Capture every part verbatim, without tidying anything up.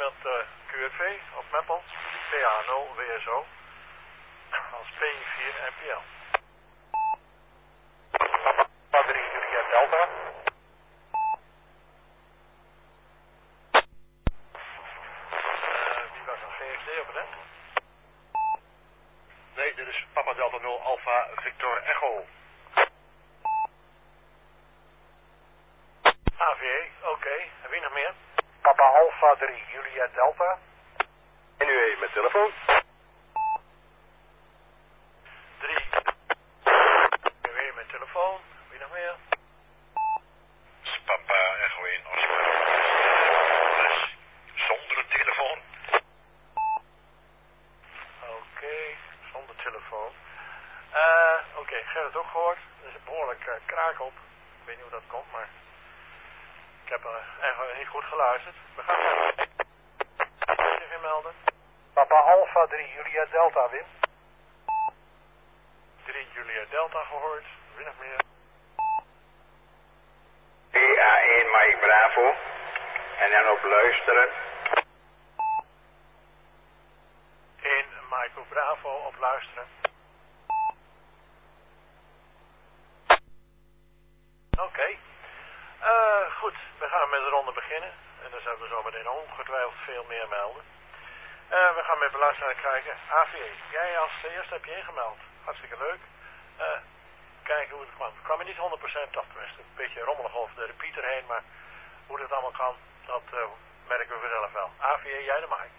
met uh, Q R V op Meppel, P A nul W S O, als P I vier N P L. Papa drie Juliet Delta. Uh, wie was een G X D op het net? Nee, dit is Papa Delta nul Alpha Victor Echo. A V E, oké. Okay. En wie nog meer? Papa Alpha drie Juliet Delta. En u heeft met telefoon. drie. Weer met telefoon. Wie nog meer? Papa Echo één Oscar. Zonder telefoon. Oké, okay, zonder telefoon. Uh, Oké, okay, Gerrit ook gehoord. Er is een behoorlijk uh, kraak op. Ik weet niet hoe dat komt, maar ik heb er eigenlijk niet goed geluisterd. We gaan even zich inmelden. Papa Alpha drie Juliet Delta, Wim. drie Juliet Delta gehoord. Wie nog meer? P A één Mike Bravo. En dan op luisteren. één Mike Bravo op luisteren. Oké. Okay. Uh, goed, we gaan met de ronde beginnen. En dan zullen we zo meteen ongetwijfeld veel meer melden. Uh, we gaan met beluisteraar kijken. A V E, jij als eerste heb je ingemeld. Hartstikke leuk. Uh, kijken hoe het kwam. Het kwam er niet honderd procent af, tenminste. Een beetje rommelig over de repeater heen, maar hoe dat allemaal kan, dat uh, merken we vanzelf wel. A V E, jij de Mike.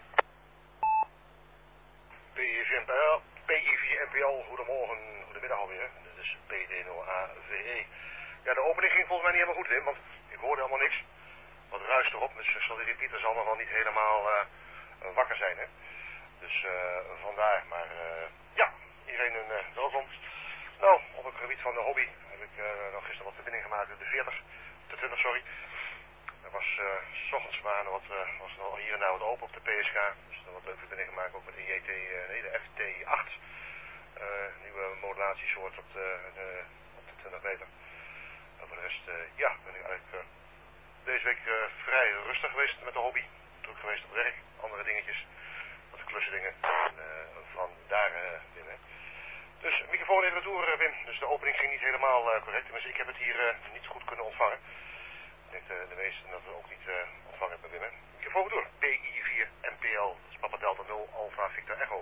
P I vier N P L, P I vier N P L, goedemorgen, goedemiddag alweer. Dit is P D nul A V E. Ja, de opening ging volgens mij niet helemaal goed, Wim, want ik hoorde helemaal niks. Wat ruis erop, dus zal die repeater zal nog wel niet helemaal uh, wakker zijn, hè. Dus uh, vandaar, maar uh, ja, iedereen een uh, welkom. Nou, op het gebied van de hobby heb ik uh, nog gisteren wat verbinding gemaakt met de veertig, de twintig, sorry. Er was uh, 's ochtends maar wat, uh, was nog hier en daar wat open op de P S K, dus er wat leuke verbinding gemaakt ook met de J T, uh, nee, de F T acht. Uh, nieuwe modulatiesoort op de, de, op de twintig meter. En voor de rest, uh, ja, ben ik eigenlijk uh, deze week uh, vrij rustig geweest met de hobby. Druk geweest op werk, andere dingetjes, wat klussen dingen. En uh, van daar uh, binnen. Dus microfoon even retour, uh, Wim. Dus de opening ging niet helemaal uh, correct. Tenminste, ik heb het hier uh, niet goed kunnen ontvangen. Ik denk uh, de meesten dat we ook niet uh, ontvangen hebben, Wim. Hè? Microfoon retour. P I vier N P L, dat is Papa Delta nul Alpha Victor Echo.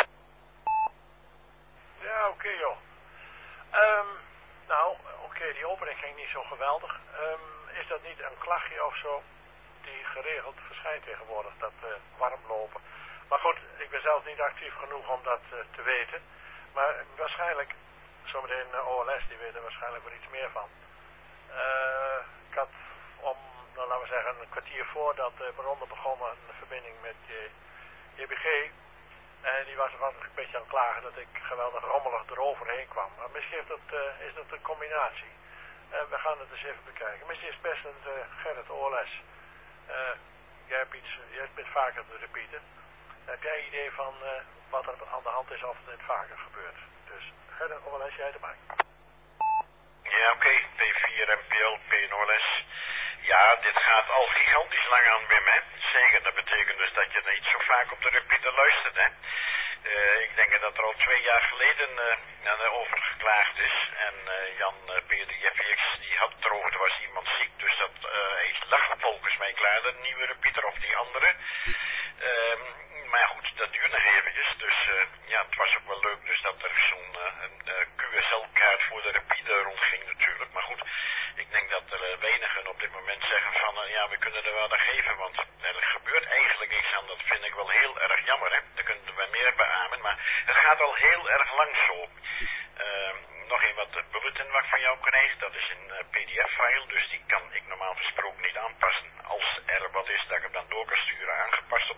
Ja, oké okay, joh. Um, nou, oké, okay, die opening ging niet zo geweldig. Um, is dat niet een klachtje of zo die geregeld verschijnt tegenwoordig, dat uh, warm lopen? Maar goed, ik ben zelf niet actief genoeg om dat uh, te weten. Maar waarschijnlijk, zometeen uh, O L S, die weten er waarschijnlijk wel iets meer van. Uh, ik had om, nou, laten we zeggen, een kwartier voordat de uh, ronde begonnen een verbinding met uh, J B G. En die was er een beetje aan het klagen dat ik geweldig rommelig eroverheen kwam. Maar misschien is dat, uh, is dat een combinatie. Uh, we gaan het eens even bekijken. Misschien is het best een uh, Gerrit O L S. Uh, jij, hebt iets, jij bent vaker te repeaten. Heb jij een idee van uh, wat er aan de hand is of het vaker gebeurt? Dus Gerrit O L S, jij erbij. Ja, oké. Okay. P vier N P L, P N O L S. Ja, dit gaat al gigantisch lang aan, Wim, hè. Zeker, dat betekent dus dat je niet zo vaak op de repeater luistert, hè. Uh, ik denk dat er al twee jaar geleden uh, over geklaagd is. En uh, Jan uh, P D F X die had droogte, er was iemand ziek. Dus dat uh, lag volgens mij klaar, de nieuwe repeater of die andere. Uh, maar ja, goed, dat duurde nog eventjes. Dus uh, ja, het was ook wel leuk dus dat er zo'n uh, een, uh, Q S L-kaart voor de repeater rondging natuurlijk. Maar goed, ik denk dat er uh, weinigen op dit moment zeggen van uh, ja, we kunnen er wel aan geven. Want er gebeurt eigenlijk niks aan. Dat vind ik wel heel erg jammer, hè. Daar kunnen we meer beamen. Maar het gaat al heel erg lang zo. Uh, nog een wat de bulletin wat ik van jou krijg. Dat is een uh, P D F-file. Dus die kan ik normaal gesproken niet aanpassen. Als er wat is dat ik hem dan door kan sturen, aangepast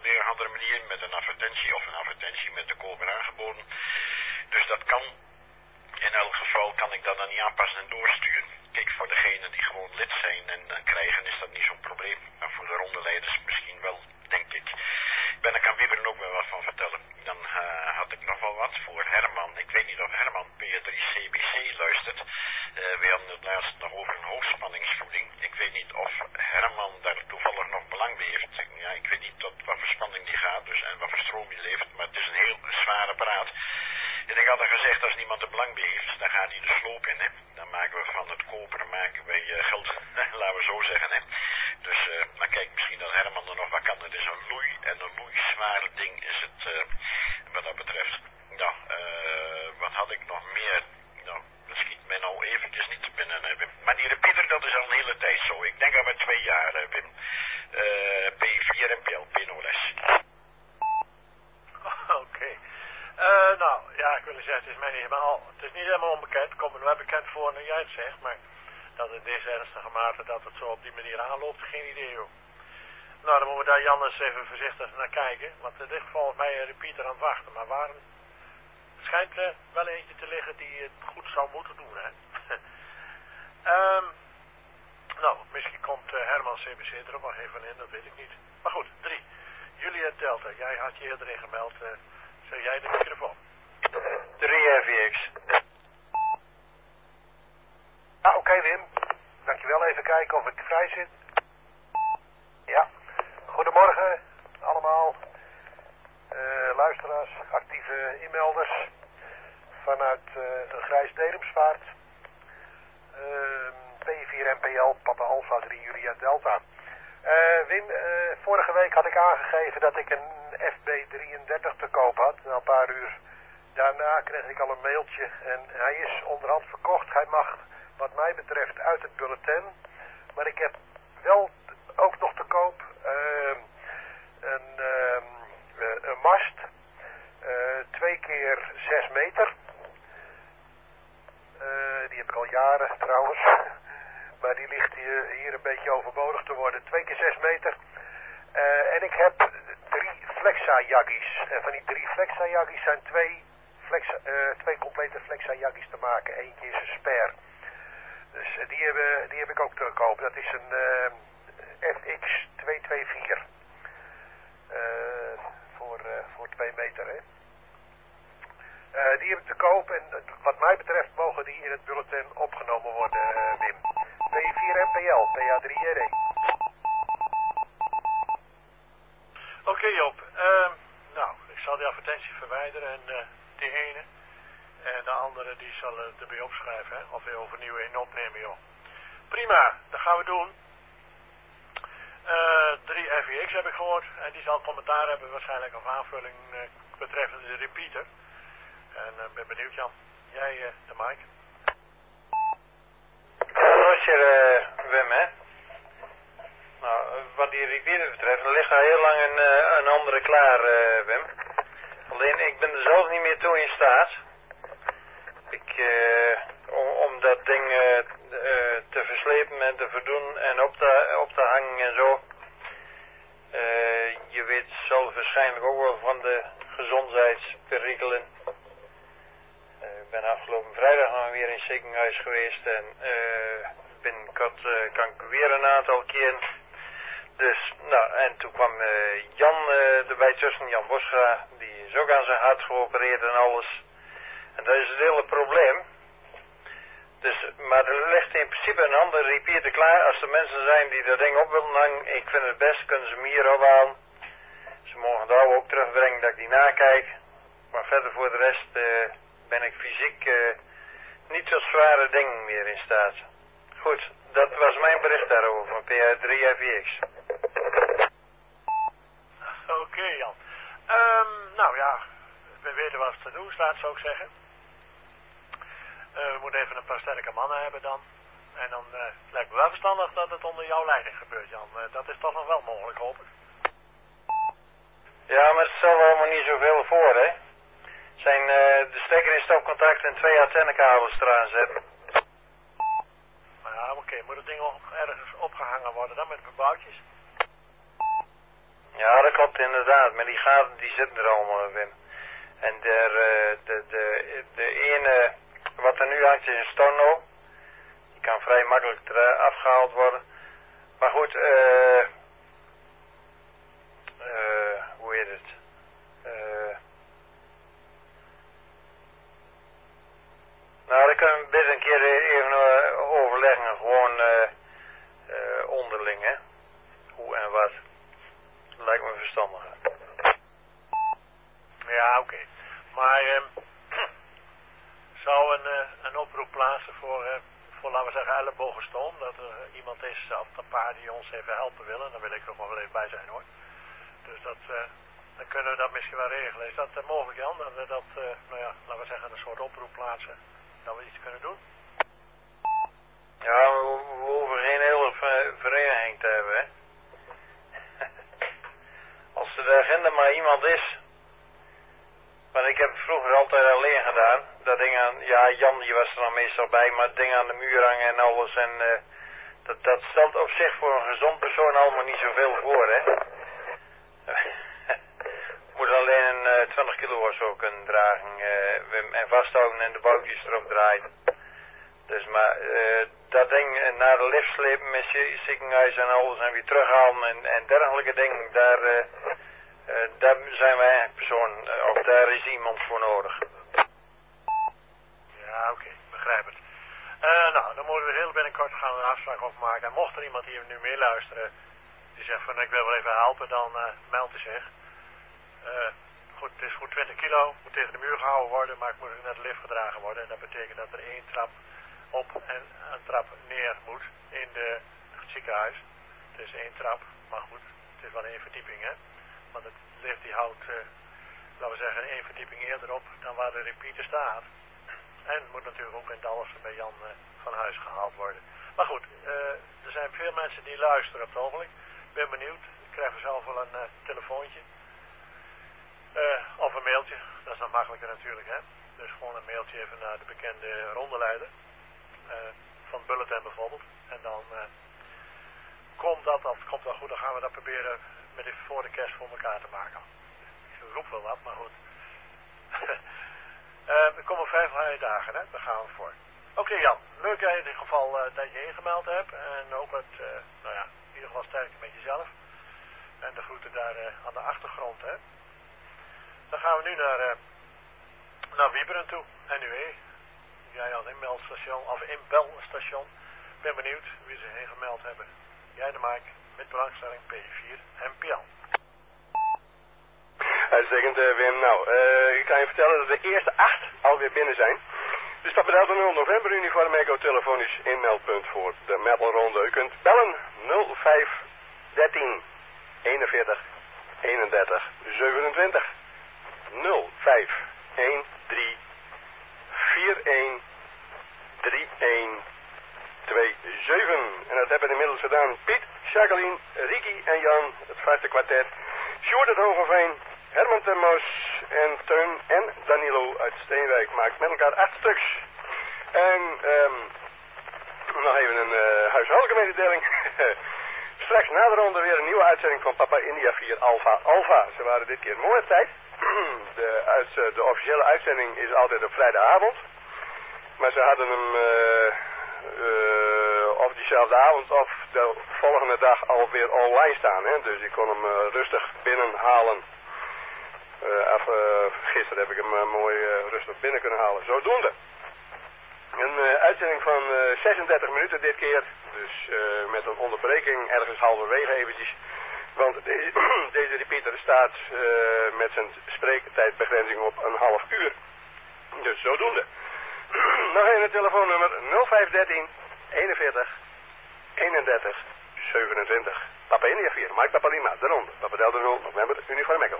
nee, maar al, het is niet helemaal onbekend. Het komt me wel bekend voor nu jij het zegt, maar dat in deze ernstige mate dat het zo op die manier aanloopt, geen idee joh. Nou, dan moeten we daar Jan eens even voorzichtig naar kijken, want er ligt volgens mij een repeater aan het wachten, maar waar het schijnt uh, wel eentje te liggen die het goed zou moeten doen, hè. um, nou, misschien komt uh, Herman C B C er ook nog even in, dat weet ik niet. Maar goed, drie. Julia Delta, jij had je eerder in gemeld, uh, zeg jij de microfoon. drie F V X. Ah, oké okay, Wim. Dankjewel, even kijken of ik vrij zit. Ja, goedemorgen allemaal. Uh, luisteraars, actieve inmelders vanuit uh, een grijs Dedemsvaart. Uh, P vier M P L, Papa Alpha drie Julia Delta. Uh, Wim, uh, vorige week had ik aangegeven dat ik een F B drieëndertig te koop had. Na een paar uur daarna kreeg ik al een mailtje en hij is onderhand verkocht. Hij mag wat mij betreft uit het bulletin. Maar ik heb wel ook nog te koop uh, een, uh, uh, een mast. Uh, twee keer zes meter. Uh, die heb ik al jaren trouwens. Maar die ligt hier, hier een beetje overbodig te worden. Twee keer zes meter. Uh, en ik heb drie Flexa-jaggies. En van die drie Flexa-jaggies zijn twee, flexa, uh, twee complete Flexa-jaggies te maken. Eentje is een spare. Dus uh, die, hebben, die heb ik ook te koop. Dat is een uh, F X tweehonderdvierenveertig. Uh, voor, uh, voor twee meter, hè. Uh, die heb ik te koop en uh, wat mij betreft mogen die in het bulletin opgenomen worden, uh, Wim. P vier M P L, P A drie R E. Oké okay, Joop, uh, nou, ik zal die advertentie verwijderen en uh, die ene en de andere die zal uh, erbij opschrijven, hè? Of weer overnieuw in opnemen, joh. Prima, dat gaan we doen. Uh, drie F V X heb ik gehoord en die zal commentaar hebben waarschijnlijk of aanvulling uh, betreffende de repeater. En ik uh, ben benieuwd Jan, jij uh, de mic. Roger, uh, Wim, hè. Nou, wat die repeater betreft, er ligt al heel lang een, uh, een andere klaar, uh, Wim. Alleen, ik ben er zelf niet meer toe in staat. Ik, uh, om, om dat ding uh, uh, te verslepen en te verdoen en op te, op te hangen en zo. Uh, je weet zelf waarschijnlijk ook wel van de gezondheidsperikelen. Uh, ik ben afgelopen vrijdag nog weer in het ziekenhuis geweest en uh, binnenkort uh, kan ik weer een aantal keren. Dus, nou, en toen kwam uh, Jan uh, erbij tussen, Jan Bosga, die is ook aan zijn hart geopereerd en alles. En dat is het hele probleem. Dus, maar er ligt in principe een andere repeater klaar. Als er mensen zijn die dat ding op willen hangen, ik vind het best, kunnen ze hem hier ophalen. Ze mogen de oude ook terugbrengen dat ik die nakijk. Maar verder voor de rest uh, ben ik fysiek uh, niet tot zware dingen meer in staat. Goed, dat was mijn bericht daarover van P A drie F V X. Oké okay, Jan. Um, nou ja, we weten wat te doen staat, zou ik zeggen. Uh, we moeten even een paar sterke mannen hebben dan. En dan uh, het lijkt me wel verstandig dat het onder jouw leiding gebeurt, Jan. Uh, dat is toch nog wel mogelijk, hoop ik. Ja, maar het stelt allemaal niet zoveel voor, hè. Zijn uh, de stekker in stopcontact en twee antennekabels eraan zetten. Ja, oké. Okay. Moet het ding ook ergens opgehangen worden dan met verbouwtjes? Ja, dat klopt inderdaad. Maar die gaten die zitten er allemaal, Wim. En de, uh, de, de, de ene... Wat er nu hangt is een storno. Die kan vrij makkelijk afgehaald worden. Maar goed, eh... Uh, uh, hoe heet het? Uh, nou, daar kunnen we best een keer even uh, overleggen. Gewoon uh, uh, onderling, hè. Hoe en wat. Dat lijkt me verstandiger. Ja, oké. Okay. Maar... Um... zou een, uh, een oproep plaatsen voor, uh, voor, laten we zeggen, ellebogenstoom. Dat er uh, iemand is of een paar die ons even helpen willen. Dan wil ik er nog wel even bij zijn, hoor. Dus dat, uh, dan kunnen we dat misschien wel regelen. Is dat uh, mogelijk, Jan? Dat we dat, uh, nou ja, laten we zeggen, een soort oproep plaatsen. Dat we iets kunnen doen? Ja, we, we hoeven geen hele vereniging te hebben, hè. Als er de agenda maar iemand is... Want ik heb het vroeger altijd alleen gedaan. dat ding aan, ja, Jan die was er dan meestal bij, maar het ding aan de muur hangen en alles. En uh, dat, dat stelt op zich voor een gezond persoon allemaal niet zoveel voor, hè. Moet alleen een uh, twintig kilo of zo kunnen dragen, uh, Wim, en vasthouden en de boutjes erop draaien. Dus maar uh, dat ding naar de lift slepen met ziekenhuis en alles en weer terughalen en, en dergelijke dingen, daar, uh, uh, daar zijn wij eigenlijk persoon, uh, of daar is iemand voor nodig. Ja, oké, okay, begrijp het. Uh, nou, dan moeten we heel binnenkort gaan een afspraak opmaken. En mocht er iemand hier nu meeluisteren, die zegt van ik wil wel even helpen, dan uh, meldt hij zich. Uh, goed, het is goed twintig kilo, moet tegen de muur gehouden worden, maar ik moet naar de lift gedragen worden. En dat betekent dat er één trap op en een trap neer moet in de, het ziekenhuis. Het is één trap, maar goed, het is wel één verdieping, hè. Want het lift die houdt, uh, laten we zeggen, één verdieping eerder op dan waar de repeater staat. En moet natuurlijk ook in Dallas bij Jan uh, van huis gehaald worden. Maar goed, uh, er zijn veel mensen die luisteren op het ogenblik. Ik ben benieuwd, ik krijg zelf wel een uh, telefoontje. Uh, of een mailtje, dat is nog makkelijker natuurlijk, hè. Dus gewoon een mailtje even naar de bekende rondeleider. Uh, van Bulletin bijvoorbeeld. En dan uh, komt dat, of komt wel goed, dan gaan we dat proberen met de, voor de kerst voor elkaar te maken. Ik roep wel wat, maar goed. uh, er komen vijf dagen, hè, daar gaan we voor. Oké okay, Jan, leuk in ieder geval uh, dat je ingemeld hebt. En ook het, uh, nou ja, in ieder geval sterk met jezelf. En de groeten daar uh, aan de achtergrond, hè. Dan gaan we nu naar, uh, naar Wieberen toe, N U E. Jij als inmeldstation, of inbelstation. Ik ben benieuwd wie ze heen gemeld hebben. Jij de Mike, met belangstelling P vier M P L. Uitstekend, uh, Wim. Nou, uh, ik kan je vertellen dat de eerste acht alweer binnen zijn. Dus dat betekent nul november uniform echo telefonisch inmeldpunt voor de metalronde. U kunt bellen nul vijf dertien eenenveertig eenendertig zevenentwintig. nul vijf een drie vier een drie een twee zeven. En dat hebben inmiddels gedaan Piet, Jacqueline, Ricky en Jan, het vaste kwartet. Sjoerd uit Hogeveen, Herman ten Mos en Teun en Danilo uit Steenwijk. Maakt met elkaar acht stuks. En um, nog even een uh, huishoudelijke mededeling. Straks na de ronde weer een nieuwe uitzending van Papa India vier Alpha Alpha. Ze waren dit keer mooie tijd. De, uit, de officiële uitzending is altijd op vrijdagavond. Maar ze hadden hem uh, uh, of diezelfde avond of de volgende dag alweer online staan. Hè? Dus ik kon hem uh, rustig binnenhalen. Uh, af, uh, gisteren heb ik hem uh, mooi uh, rustig binnen kunnen halen. Zodoende. Een uh, uitzending van uh, zesendertig minuten dit keer. Dus uh, met een onderbreking ergens halverwege eventjes. Want deze, deze repeater staat uh, met zijn spreektijdbegrenzing op een half uur. Dus zodoende. Nog een het telefoonnummer nul vijf dertien eenenveertig eenendertig zevenentwintig. Papa India vier, Mike Papa Lima, de ronde. Papa Delta nul, november, Uniform Echo.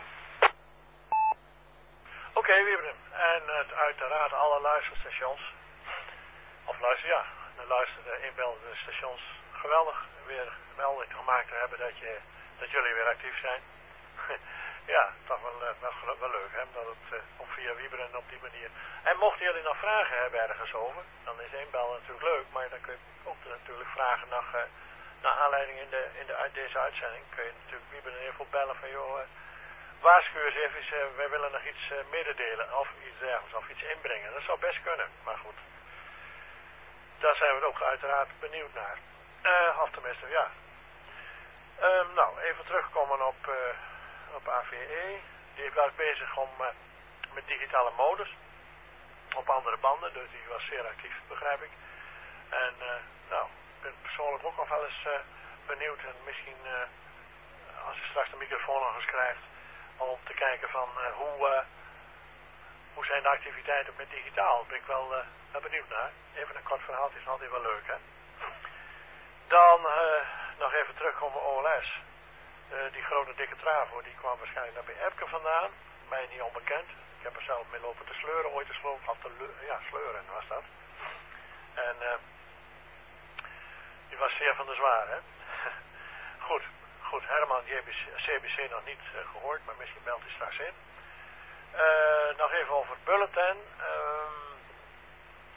Oké, okay, Wiebren. En uh, uiteraard alle luisterstations. Of luister, ja. De luister, de inbeldende stations. Geweldig. Weer melding gemaakt te hebben dat, je, dat jullie weer actief zijn. Ja, toch wel, wel, wel leuk, hè. Dat het uh, op via Wiebren op die manier. En mochten jullie nog vragen hebben ergens over, dan is inbellen natuurlijk leuk. Maar dan kun je ook natuurlijk vragen naar, uh, naar aanleiding in, de, in de, uit deze uitzending. Kun je natuurlijk Wiebren even bellen van, joh, uh, waarschuw eens even, uh, wij willen nog iets uh, mededelen of iets dergelijks, of iets inbrengen. Dat zou best kunnen, maar goed. Daar zijn we ook uiteraard benieuwd naar. Uh, of tenminste, ja. Um, nou, even terugkomen op, uh, op A V E. Die was bezig om, uh, met digitale modus. Op andere banden, dus die was zeer actief, begrijp ik. En uh, nou, ik ben persoonlijk ook nog wel eens uh, benieuwd. En misschien, uh, als je straks de microfoon nog eens krijgt, om te kijken van uh, hoe, uh, hoe zijn de activiteiten met digitaal. Daar ben ik wel uh, benieuwd naar. Even een kort verhaal, het is altijd wel leuk, hè. Dan uh, nog even terugkomen O L S. Uh, die grote dikke travo, die kwam waarschijnlijk naar bij Epke vandaan. Mij niet onbekend. Ik heb er zelf mee lopen te sleuren, ooit te sleuren, of te ja, sleuren was dat. En uh, die was zeer van de zwaar, hè. Goed, goed, Herman, J B C, C B C nog niet uh, gehoord, maar misschien meldt hij straks in. Uh, nog even over het bulletin. Uh,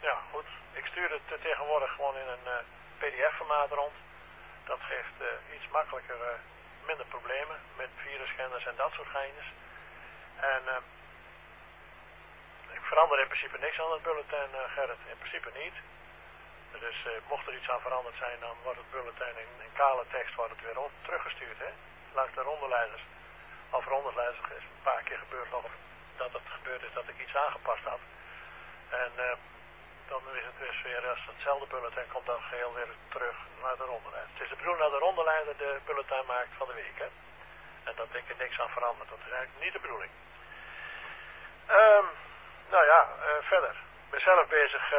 ja, goed. Ik stuur het uh, tegenwoordig gewoon in een uh, P D F-formaat rond. Dat geeft uh, iets makkelijker, uh, minder problemen met virusschenders en dat soort geintjes. En uh, ik verander in principe niks aan het bulletin, uh, Gerrit. In principe niet. Dus uh, mocht er iets aan veranderd zijn, dan wordt het bulletin in, in kale tekst wordt het weer op, teruggestuurd. Hè? Langs de rondeleiders. Of rondeleiders is een paar keer gebeurd nog dat het gebeurd is dat ik iets aangepast had. En uh, dan is het dus weer, als hetzelfde bulletin komt dan geheel weer terug naar de rondeleider. Het is de bedoeling dat de rondeleider de bulletin maakt van de week. Hè? En dat ik er niks aan veranderd. Dat is eigenlijk niet de bedoeling. Um, nou ja, uh, verder. Ik ben zelf bezig... Uh,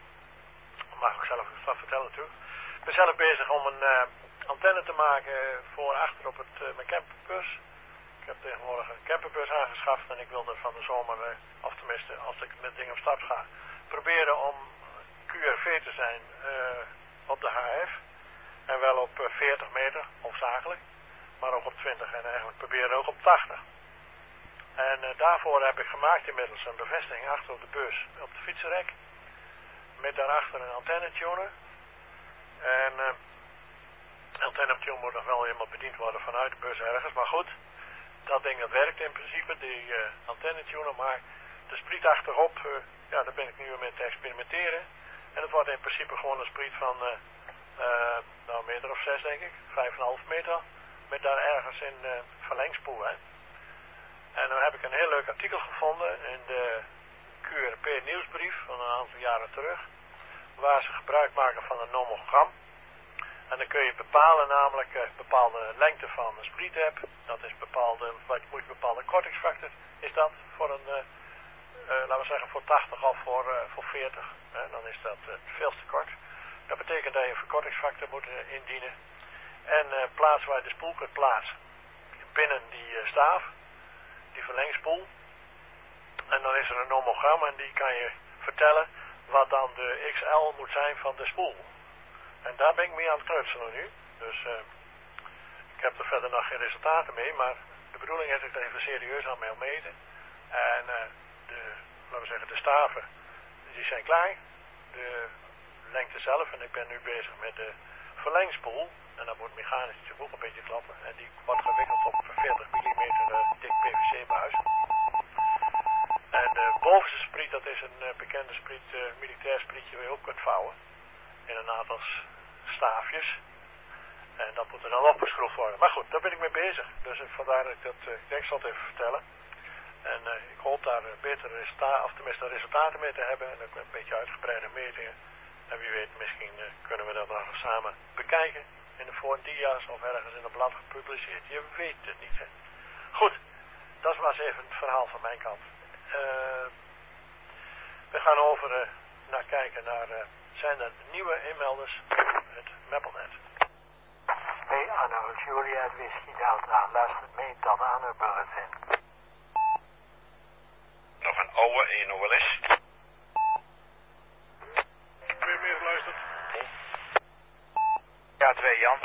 mag ik zelf wat vertellen natuurlijk. Ik ben zelf bezig om een uh, antenne te maken voor achter op het, uh, mijn camperbus. Ik heb tegenwoordig een camperbus aangeschaft en ik wilde van de zomer, uh, of tenminste als ik met dingen op stap ga, proberen om Q R V te zijn uh, op de H F. En wel op uh, veertig meter, hoofdzakelijk. Maar ook op twintig en eigenlijk proberen ook op tachtig. En uh, daarvoor heb ik gemaakt inmiddels een bevestiging achter op de bus, op de fietsenrek. Met daarachter een antenne-tuner. En uh, antenne-tuner moet nog wel helemaal bediend worden vanuit de bus ergens. Maar goed, dat ding dat werkt in principe, die uh, antenne-tuner. Maar de spriet achterop, uh, ja, daar ben ik nu mee te experimenteren. En het wordt in principe gewoon een spriet van uh, uh, nou, een meter of zes denk ik. Vijf en een half meter. Met daar ergens in uh, verlengspoel. Hè. En dan heb ik een heel leuk artikel gevonden in de Q R P nieuwsbrief van een aantal jaren terug, waar ze gebruik maken van een nomogram. En dan kun je bepalen, namelijk uh, bepaalde lengte van een spriet hebt. Dat is bepaalde, wat moet je bepaalde kortingsfactor is dat voor een, uh, uh, laten we zeggen voor tachtig of voor, uh, voor veertig. Uh, dan is dat uh, veel te kort. Dat betekent dat je een verkortingsfactor moet uh, indienen. En uh, plaats waar je de spoel kunt plaatsen. Binnen die uh, staaf, die verlengspoel. En dan is er een nomogram en die kan je vertellen wat dan de X L moet zijn van de spoel. En daar ben ik mee aan het knutselen nu. Dus uh, ik heb er verder nog geen resultaten mee, maar de bedoeling is dat ik er even serieus aan mee meten. En uh, de, laten we zeggen, de staven, die zijn klaar. De lengte zelf, en ik ben nu bezig met de verlengspoel. En dat wordt mechanisch natuurlijk ook een beetje klappen. En die wordt gewikkeld op veertig millimeter uh, dik P V C-buis. En de bovenste spriet, dat is een uh, bekende spriet, uh, militair sprietje waar je op kunt vouwen. In een aantal staafjes. En dat moet er dan opgeschroefd worden. Maar goed, daar ben ik mee bezig. Dus uh, vandaar dat ik dat, uh, ik denk, ik zal het even vertellen. En uh, ik hoop daar uh, betere resultaten, of tenminste resultaten mee te hebben. En ook een beetje uitgebreide metingen. En wie weet, misschien uh, kunnen we dat nog samen bekijken. In de voor- en dia's of ergens in een blad gepubliceerd. Je weet het niet, hè. Goed, dat was even het verhaal van mijn kant. Uh, we gaan over uh, naar kijken naar, uh, zijn er nieuwe inmelders het Mapplenet. Hey Anno, Juliet Whisky Delta, luistert mee tot aan uw bulletin. Nog een oude één O L S. Weer meer geluisterd. Ja, twee Jan.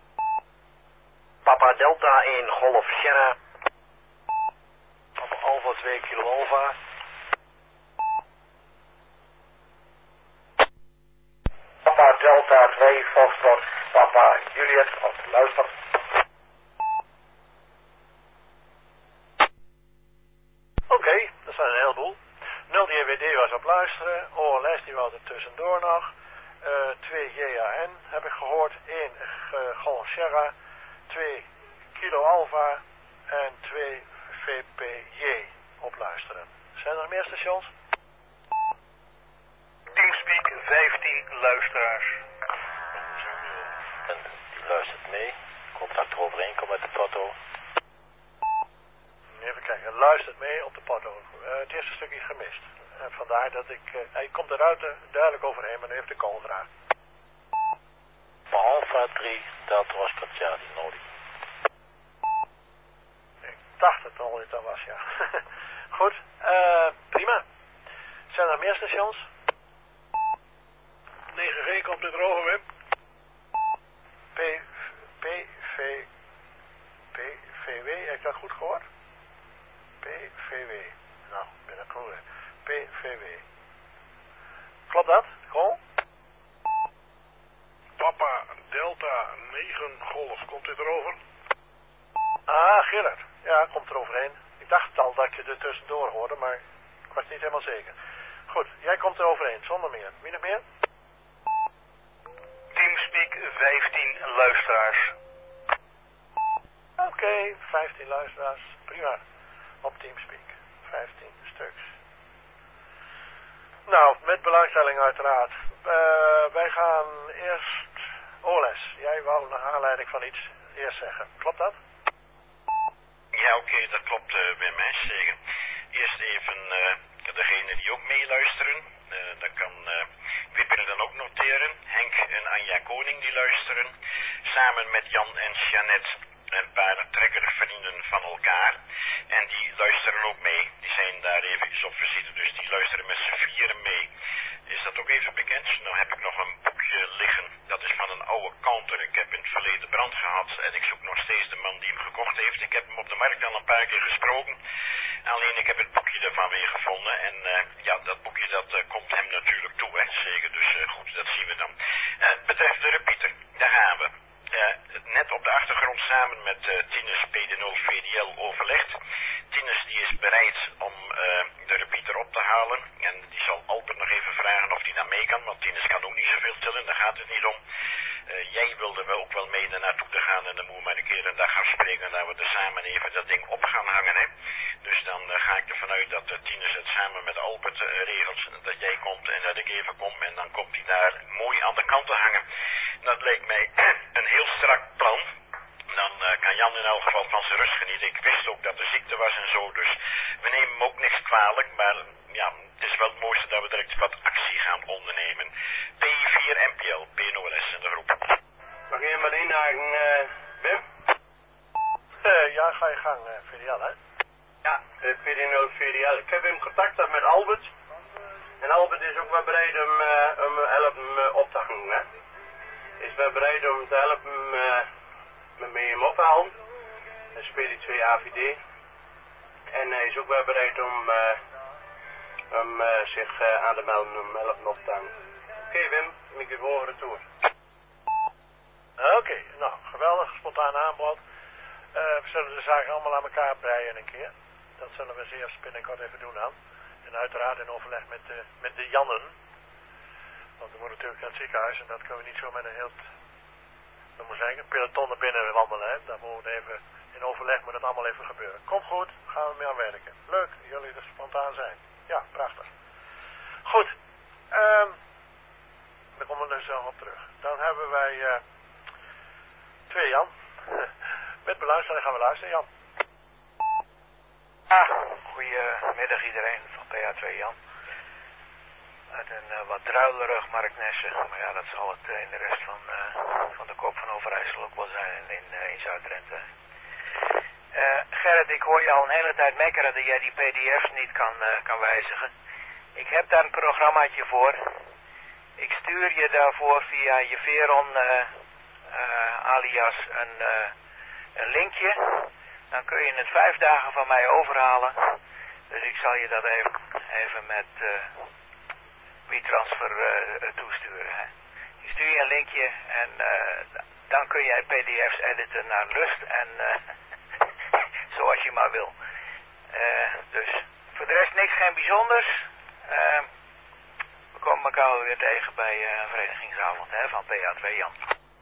Papa Delta één Golf Sierra. Papa Alpha twee Kilo Alpha. Papa Delta twee Foxtrot. Papa Juliet op luister. Oké, okay, dat zijn een heleboel. nul D W D was op luisteren. O L S die was er tussendoor nog. Uh, twee J A N heb ik gehoord. één uh, Golf Sierra. twee Kilo Alpha. En twee V P J op luisteren. Zijn er nog meer stations? Teamspeak vijftien luisteraars. En die luistert mee. Ik hoop dat ik eroverheen kom met de foto. Even kijken, luistert mee op de porto. Uh, het eerste stukje is gemist. En vandaar dat ik, uh, hij komt eruit uh, duidelijk overheen, maar nu heeft de call graag. Alpha drie, Delta Oscar Charlie Nodi. Ik dacht het al dat dat was, ja. Goed, uh, prima. Zijn er meer stations? negen G komt in droge Wim. P, P, V, P, V W, heb ik dat goed gehoord? P V W. Nou, ben ik goed. P V W. Klopt dat? Gewoon? Papa Delta negen Golf, komt dit erover? Ah, Gerard. Ja, komt er overheen. Ik dacht al dat je er tussendoor hoorde, maar ik was niet helemaal zeker. Goed, jij komt er overheen, zonder meer. Wie nog meer? Teamspeak vijftien luisteraars. Oké, okay, vijftien luisteraars. Prima. Op Teamspeak. vijftien stuks. Nou, met belangstelling uiteraard. Uh, wij gaan eerst... Oles, jij wou naar aanleiding van iets eerst zeggen. Klopt dat? Ja, oké, okay, dat klopt, uh, Wim, hè, zeker. Eerst even uh, degene die ook meeluisteren. Uh, dat kan uh, Wipper dan ook noteren. Henk en Anja Koning die luisteren. Samen met Jan en Jeannette, een paar trekkervrienden van elkaar. En die luisteren ook mee. Die zijn daar even op visite, dus die luisteren met z'n vieren mee. Is dat ook even bekend? Nou heb ik nog een boekje liggen. Dat is van een oude counter. Ik heb in het verleden brand gehad. En ik zoek nog steeds de man die hem gekocht heeft. Ik heb hem op de markt al een paar keer gesproken. Alleen ik heb het boekje ervan weer gevonden. En uh, ja, dat boekje dat uh, komt hem natuurlijk toe. Hè? Zeker. Dus uh, goed, dat zien we dan. Uh, betreft de repeater. Daar gaan we. Uh, net op de achtergrond samen met uh, Tinus P D nul V D L overlegd. Tinus die is bereid om uh, de repeater op te halen. En die zal Albert nog even vragen of hij daar mee kan. Want Tinus kan ook niet zoveel tillen, daar gaat het niet om. Uh, jij wilde wel ook wel mee naar naartoe te gaan. En dan moeten we maar een keer een dag afspreken. Dat we er samen even dat ding op gaan hangen. Hè? Dus dan uh, ga ik ervan uit dat uh, Tinus het samen met Albert uh, regelt. Dat jij komt en dat ik even kom. En dan komt hij daar mooi aan de kant te hangen. Dat leek mij een heel strak plan. Dan uh, kan Jan in elk geval van zijn rust genieten. Ik wist ook dat er ziekte was en zo. Dus we nemen hem ook niks kwalijk. Maar ja, het is wel het mooiste dat we direct wat actie gaan ondernemen. P vier M P L, P N O L S in de groep. Mag je maar inhaken, uh, Wim? Uh, ja, ga je gang, uh, V D L, hè? Ja, uh, P D nul V D L. Ik heb hem contact gehad met Albert. En Albert is ook wel bereid om, uh, om helpen uh, op te hangen, hè? Is wel bereid om te helpen uh, met mee hem ophalen. Dat is P D twee A V D. En hij is ook wel bereid om, uh, om uh, zich uh, aan te melden om helpen op te hangen. Oké okay, Wim, ik geef over het toer. Oké, okay, nou, geweldig, spontaan aanbod. Uh, we zullen de zaken allemaal aan elkaar breien een keer. Dat zullen we zeer binnenkort even doen dan. En uiteraard in overleg met de, met de Jannen. Want we moeten natuurlijk naar het ziekenhuis en dat kunnen we niet zo met een heel, dat moet zeggen, peloton naar binnen wandelen. Hè. Dat moet even, in overleg moet het allemaal even gebeuren. Komt goed, gaan we mee aan werken. Leuk, jullie er spontaan zijn. Ja, prachtig. Goed, um, daar komen we er zo op terug. Dan hebben wij uh, twee Jan. Met belangstelling gaan we luisteren, Jan. Ah, goedemiddag iedereen van P A twee Jan. Uit een uh, wat druilerig Marknessen, maar ja, dat zal het uh, in de rest van, uh, van de kop van Overijssel ook wel zijn en in, uh, in Zuid-Drenthe. Uh, Gerrit, ik hoor je al een hele tijd mekkeren dat jij die P D F's niet kan, uh, kan wijzigen. Ik heb daar een programmaatje voor. Ik stuur je daarvoor via je Veron uh, uh, alias een, uh, een linkje. Dan kun je het vijf dagen van mij overhalen. Dus ik zal je dat even, even met uh, WeTransfer uh, toesturen. Hè. Ik stuur je een linkje en uh, dan kun jij P D F's editen naar lust en uh, zoals je maar wil. Uh, dus voor de rest niks, geen bijzonders. Uh, we komen elkaar weer tegen bij uh, een verenigingsavond hè, van P A twee Jan.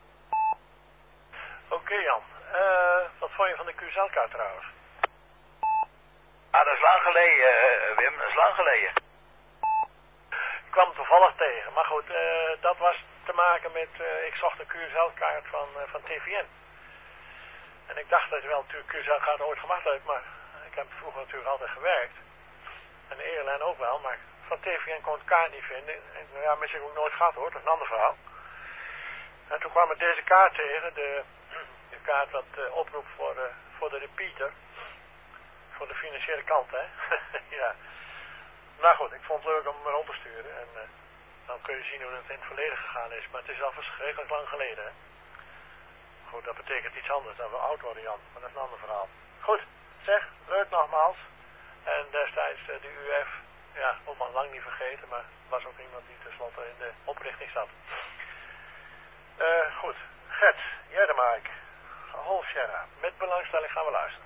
Oké okay, Jan. Uh, wat vond je van de Q Z L-kaart trouwens? Ah, dat is lang geleden, uh, Wim, dat is lang geleden. Ik kwam toevallig tegen, maar goed, uh, dat was te maken met, uh, ik zocht de Q Z L-kaart van, uh, van T V N. En ik dacht dat je wel natuurlijk Q Z L-kaart ooit gemaakt hebt, maar ik heb vroeger natuurlijk altijd gewerkt. En de Airline ook wel, maar van T V N kon ik de kaart niet vinden. En nou ja, misschien ook nooit gehad hoor, dat is een ander verhaal. En toen kwam ik deze kaart tegen, de... de kaart wat uh, oproept voor, uh, voor de repeater. Voor de financiële kant, hè. Ja. Nou goed, ik vond het leuk om hem rond te sturen. En uh, dan kun je zien hoe het in het verleden gegaan is. Maar het is al verschrikkelijk lang geleden, hè. Goed, dat betekent iets anders dan we oud worden, Jan. Maar dat is een ander verhaal. Goed, zeg, leuk nogmaals. En destijds uh, de U F ja, moet man lang niet vergeten, maar was ook iemand die tenslotte in de oprichting zat. Uh, goed, Gert, jij de Mike, Holscherra, met belangstelling gaan we luisteren.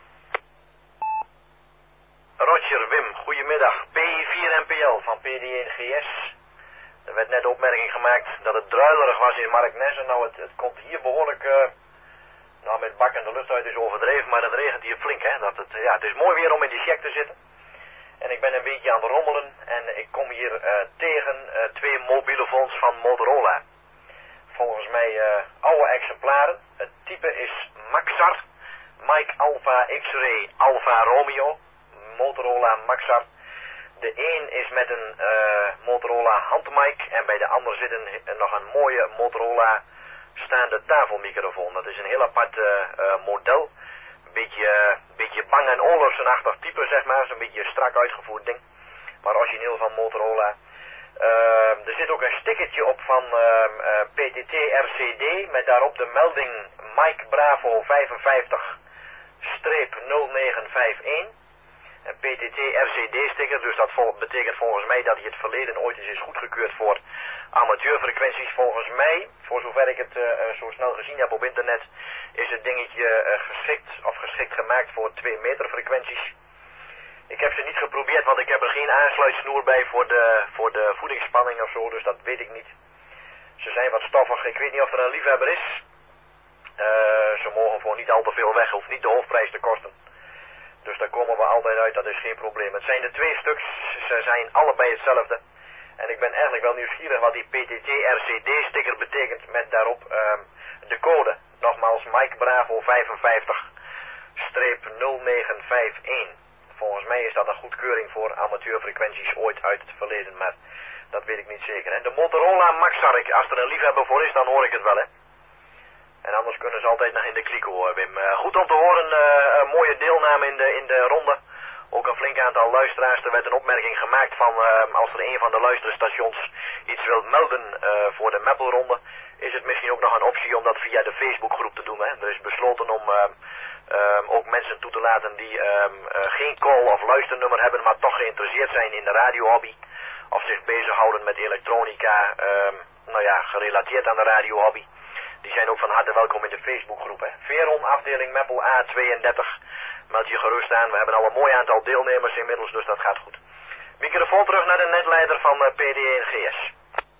Roger, Wim, goedemiddag. P vier N P L van P D één G S. Er werd net de opmerking gemaakt dat het druilerig was in Marknessen. Nou, het, het komt hier behoorlijk, uh, nou met bak en de lucht uit is overdreven, maar het regent hier flink, hè. Dat het, ja, het is mooi weer om in die shack te zitten. En ik ben een beetje aan het rommelen en ik kom hier uh, tegen uh, twee mobielefoons van Motorola. Volgens mij uh, oude exemplaren. Het type is Maxar, Mike Alpha X-Ray Alpha Romeo, Motorola Maxar. De een is met een uh, Motorola handmic en bij de ander zit een, nog een mooie Motorola staande tafelmicrofoon. Dat is een heel apart uh, uh, model. Een beetje, uh, beetje Bang en Olufsen-achtig type, zeg maar. Zo'n beetje strak uitgevoerd ding. Maar origineel van Motorola. Uh, er zit ook een stickertje op van uh, uh, P T T R C D met daarop de melding Mike Bravo vijfenvijftig nul negen vijf een. Een P T T R C D sticker, dus dat vol betekent volgens mij dat hij het verleden ooit eens is goedgekeurd voor amateurfrequenties. Volgens mij, voor zover ik het uh, zo snel gezien heb op internet, is het dingetje uh, geschikt of geschikt gemaakt voor twee meter frequenties. Ik heb ze niet geprobeerd, want ik heb er geen aansluitsnoer bij voor de, voor de voedingsspanning of zo, dus dat weet ik niet. Ze zijn wat stoffig, ik weet niet of er een liefhebber is. Uh, ze mogen voor niet al te veel weg, hoeft niet de hoofdprijs te kosten. Dus daar komen we altijd uit, dat is geen probleem. Het zijn de twee stuks, ze zijn allebei hetzelfde. En ik ben eigenlijk wel nieuwsgierig wat die P T T R C D sticker betekent met daarop uh, de code. Nogmaals, Mike Bravo vijfenvijftig nul negen vijf een. Volgens mij is dat een goedkeuring voor amateurfrequenties ooit uit het verleden, maar dat weet ik niet zeker. En de Motorola Maxar, als er een liefhebber voor is, dan hoor ik het wel, hè. En anders kunnen ze altijd nog in de kliko horen, Wim. Uh, goed om te horen, uh, een mooie deelname in de, in de ronde. Ook een flink aantal luisteraars. Er werd een opmerking gemaakt van uh, als er een van de luisterstations iets wil melden uh, voor de Meppelronde, is het misschien ook nog een optie om dat via de Facebookgroep te doen. Hè? Er is besloten om uh, uh, ook mensen toe te laten die uh, uh, geen call of luisternummer hebben, maar toch geïnteresseerd zijn in de radiohobby. Of zich bezighouden met elektronica, uh, nou ja, gerelateerd aan de radiohobby. Die zijn ook van harte welkom in de Facebookgroep. Hè. Veron, afdeling Meppel A tweeëndertig. Meld je gerust aan. We hebben al een mooi aantal deelnemers inmiddels, dus dat gaat goed. Microfoon terug naar de netleider van uh, P D één G S.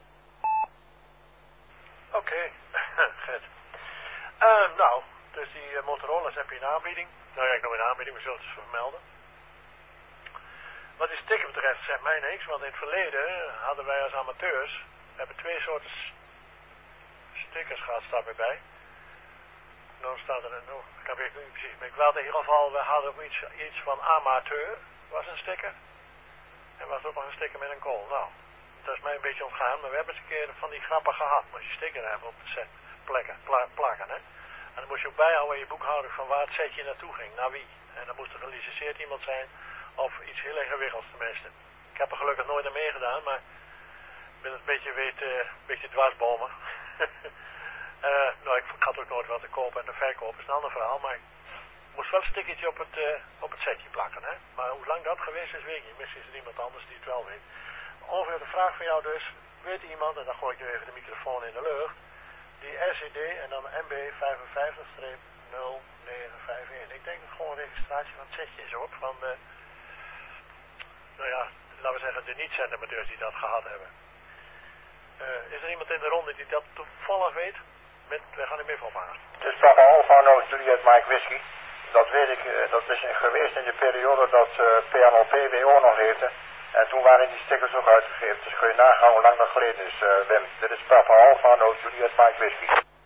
Oké, okay. Gert. Uh, nou, dus die uh, Motorola's heb je in aanbieding. Nou ja, ik nog in aanbieding, we zullen het eens vermelden. Wat die sticker betreft, zegt mij niks, want in het verleden hadden wij als amateurs, we hebben twee soorten stickers gehad, staat mij bij. Nou staat er, nou, ik weet niet precies, maar ik weet in ieder geval, we hadden ook iets, iets van amateur, was een sticker. En was ook nog een sticker met een kool. Nou, dat is mij een beetje ontgaan, maar we hebben eens een keer van die grappen gehad. Moest je sticker hebben op de set, plekken, pla, plakken, hè. En dan moest je ook bijhouden in je boekhouding van waar het setje naartoe ging, naar wie. En dan moest er gelicenseerd iemand zijn, of iets heel ingewikkelds tenminste. Ik heb er gelukkig nooit aan meegedaan, maar ik ben het een beetje weet, uh, een beetje dwarsbomen. uh, nou, ik had ook nooit wat te kopen en te verkopen, is een ander verhaal, maar ik moest wel een stickertje op het, uh, op het setje plakken, hè. Maar hoe lang dat geweest is, weet ik niet. Misschien is er iemand anders die het wel weet. Ongeveer de vraag van jou dus, weet iemand, en dan gooi ik nu even de microfoon in de lucht, die R C D en dan M B vijfenvijftig nul negen vijf een. Ik denk dat het gewoon een registratie van het setje is, hoor, van de, nou ja, laten we zeggen de niet-zendamateurs die dat gehad hebben. Uh, is er iemand in de ronde die dat toevallig weet? Met, we gaan hem even ophangen. Het is Papa Alpha Noord Juliet Mike Whisky. Dat weet ik, uh, dat is geweest in de periode dat uh, P N L P W O nog heette. En toen waren die stickers ook uitgegeven. Dus kun je nagaan hoe lang dat geleden is, uh, Wim. Dit is Papa Alpha Noord Juliet Mike Whisky.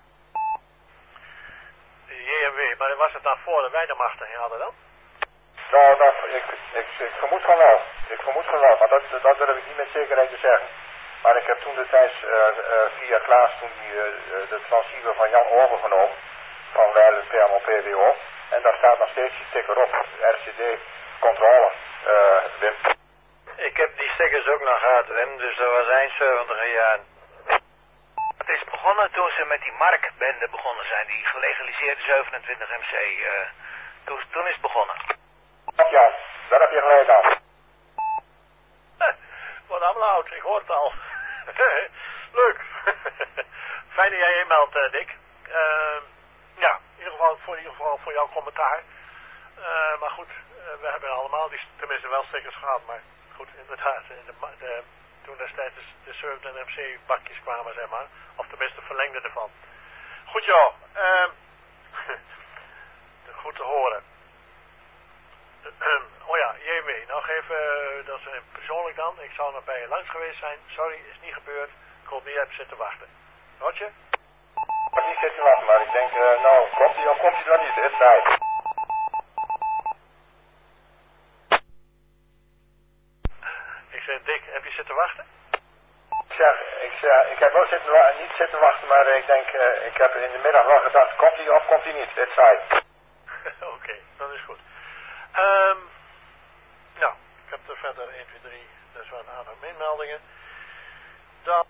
J M W, maar was het daarvoor dat wij de machtiging hadden dan? Nou, dat, ik, ik, ik vermoed van wel. Ik vermoed van wel, maar dat, dat durf ik niet met zekerheid te zeggen. Maar ik heb toen de tijd uh, uh, via Klaas toen die, uh, de transceiver van Jan overgenomen. Van de P N L P W O. En daar staat nog steeds die sticker op. R C D controle, uh, Wim. Ik heb die stickers ook nog gehad, Wim. Dus dat was eind zeventig jaar. Het is begonnen toen ze met die markbende begonnen zijn. Die gelegaliseerde zevenentwintig M C. Uh, toen, toen is het begonnen. Ja, daar heb je gelijk aan. hoor het al. Leuk. Fijn dat jij inmeldt, uh, Dick. Uh, ja, in ieder geval voor, in ieder geval voor jouw commentaar. Uh, maar goed, uh, we hebben allemaal die, tenminste wel stickers gehad, maar goed, inderdaad, de, de, toen destijds de Surf en M C bakjes kwamen, zeg maar, of tenminste verlengde ervan. Goed joh, uh, goed te horen. Oh ja, J W, nog even, uh, dat is uh, persoonlijk dan, ik zou nog bij je langs geweest zijn, sorry, is niet gebeurd, ik hoop niet dat je hebt zitten wachten. Roger? Ik heb niet zitten wachten, maar ik denk, uh, nou, komt hij of komt hij dan niet, het tijd. Ik zei, Dick, heb je zitten wachten? Ik zeg, ik, zeg, ik heb wel zitten wa niet zitten wachten, maar ik denk, uh, ik heb in de middag wel gedacht, komt hij of komt hij niet, het tijd. Oké, okay, dat is goed. Um, nou, ik heb er verder één, twee, drie, dat is wel een aantal inmeldingen. Dan,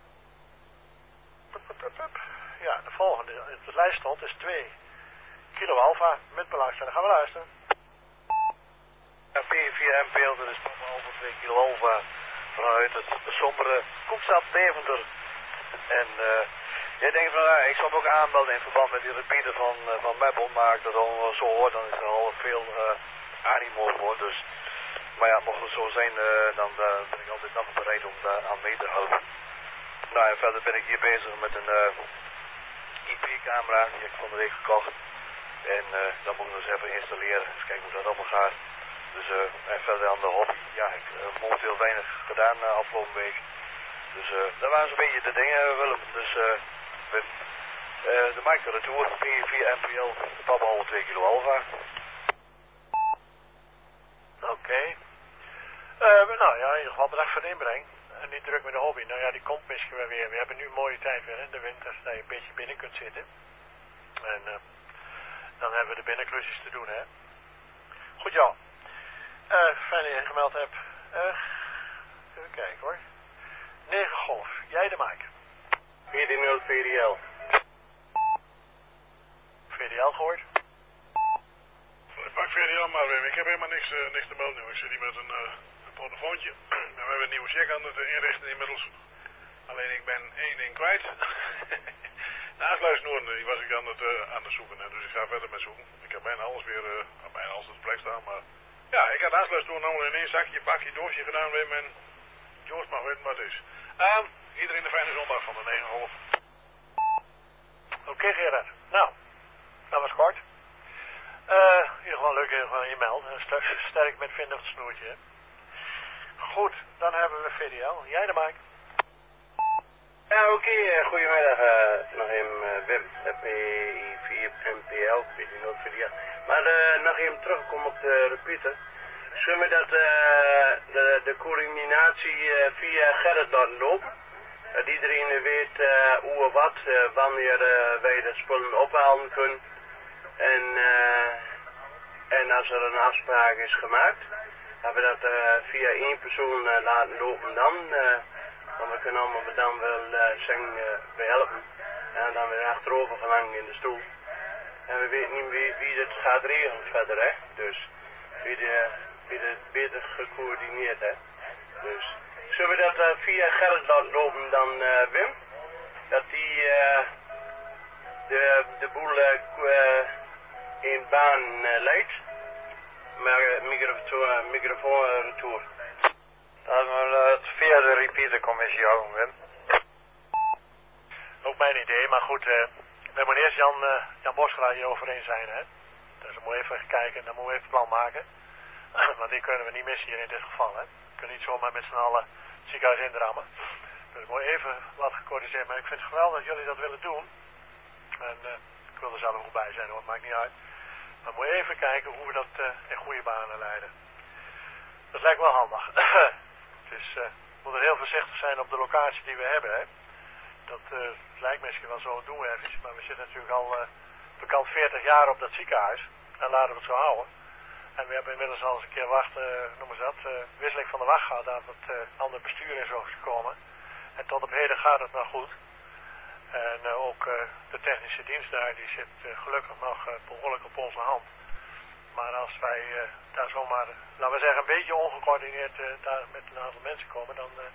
ja, de volgende op de lijst stond is twee kilo alfa met belangstelling. Gaan we luisteren. Ja, P vier M P L, dat is Papa Alfa twee kilo alfa vanuit het sombere Koekstad Deventer. En uh, jij denkt van, uh, ik zal me ook aanmelden in verband met die repeater van, uh, van Meppel, maar ik dat al zo hoor, dan is er al veel uh, animo voor. Dus, maar ja, mocht het zo zijn, uh, dan uh, ben ik altijd nog bereid om daar aan mee te helpen. Nou, en verder ben ik hier bezig met een uh, I P-camera, die heb ik van de week gekocht. En uh, dan moet ik dus even installeren, eens kijken hoe dat allemaal gaat. Dus uh, en verder aan de hobby, ja, ik heb uh, momenteel weinig gedaan uh, afgelopen week. Dus uh, dat waren zo'n beetje de dingen, Willem. Dus uh, Wim, uh, de Mike Retour, P vier M P L, de Papa Alfa twee kilo alfa. Oké. Okay. Uh, nou ja, in ieder geval bedankt voor de inbreng. En niet druk met de hobby. Nou ja, die komt misschien wel weer. We hebben nu een mooie tijd weer in de winter, dat je een beetje binnen kunt zitten. En uh, dan hebben we de binnenklusjes te doen, hè. Goed, ja. Uh, fijn dat je gemeld hebt. Uh, even kijken hoor. negen golf. Jij de Mike. veertien nul V D L. V D L gehoord? Ik pak V D L maar weer. Ik heb helemaal niks, uh, niks te melden. Ik zit hier met een, uh, een telefoontje. We hebben een nieuwe check aan het uh, inrichten inmiddels. Alleen ik ben één ding kwijt. De aansluitsnoeren, die was ik aan het, uh, aan het zoeken. Hè. Dus ik ga verder met zoeken. Ik heb bijna alles weer, uh, bijna alles op de plek staan. Maar ja, ik had de aansluitsnoeren allemaal in één zakje, bakje, doosje gedaan, Wim. En Joost mag weten wat het is. Um, iedereen een fijne zondag van de negen golf. Oké, okay, Gerard. Nou, dat was kort. Uh, in ieder geval leuk in ieder geval e-mail. Sterk met vinden van het snoertje. Hè. Goed, dan hebben we V D L. Jij de Mike. Ja, oké. Okay. Uh, goedemiddag. Uh, nog even uh, Wim. P vier M P L. veertien nul V D L. Maar uh, nog even terugkomen op de repeater. Zullen we dat uh, de, de coördinatie uh, via Gerrit laten lopen? Dat iedereen weet uh, hoe of wat, uh, wanneer uh, wij de spullen ophalen kunnen. En, uh, en als er een afspraak is gemaakt, dat we dat uh, via één persoon uh, laten lopen dan. Uh, want we kunnen allemaal dan wel uh, zeggen, uh, behelpen. En dan weer achterover gelangen in de stoel. En we weten niet wie, wie dit gaat regelen verder, hè. Dus wie de... het beter gecoördineerd, hè. Dus, zullen we dat uh, via Gerrit laten lopen dan, uh, Wim? Dat die uh, de, de boel uh, in baan uh, leidt. Maar uh, microfoon, microfoon retour. Dat we uh, via de repeatercommissie houden, Wim. Ook mijn idee, maar goed, uh, we moeten eerst Jan, uh, Jan Boschra hierover eens zijn, hè. Dus we moeten even kijken, dan moeten we even een plan maken. Want die kunnen we niet missen hier in dit geval, hè. We kunnen niet zomaar met z'n allen het ziekenhuis indrammen. Dus moet even wat gecorrigeerd. Maar ik vind het geweldig dat jullie dat willen doen. En uh, ik wil er zelf ook bij zijn, hoor, maakt niet uit. Maar moet even kijken hoe we dat uh, in goede banen leiden. Dat lijkt wel handig. Dus uh, we moeten heel voorzichtig zijn op de locatie die we hebben, hè. Dat uh, lijkt misschien wel zo, doen we even. Maar we zitten natuurlijk al uh, bekend veertig jaar op dat ziekenhuis. En laten we het zo houden. En we hebben inmiddels al eens een keer wacht, uh, noemen ze dat, uh, wisseling van de wacht gehad, daar wat uh, ander bestuur in zo is gekomen. En tot op heden gaat het nog goed. En uh, ook uh, de technische dienst daar, die zit uh, gelukkig nog uh, behoorlijk op onze hand. Maar als wij uh, daar zomaar, laten we zeggen, een beetje ongecoördineerd uh, daar met een aantal mensen komen, dan uh,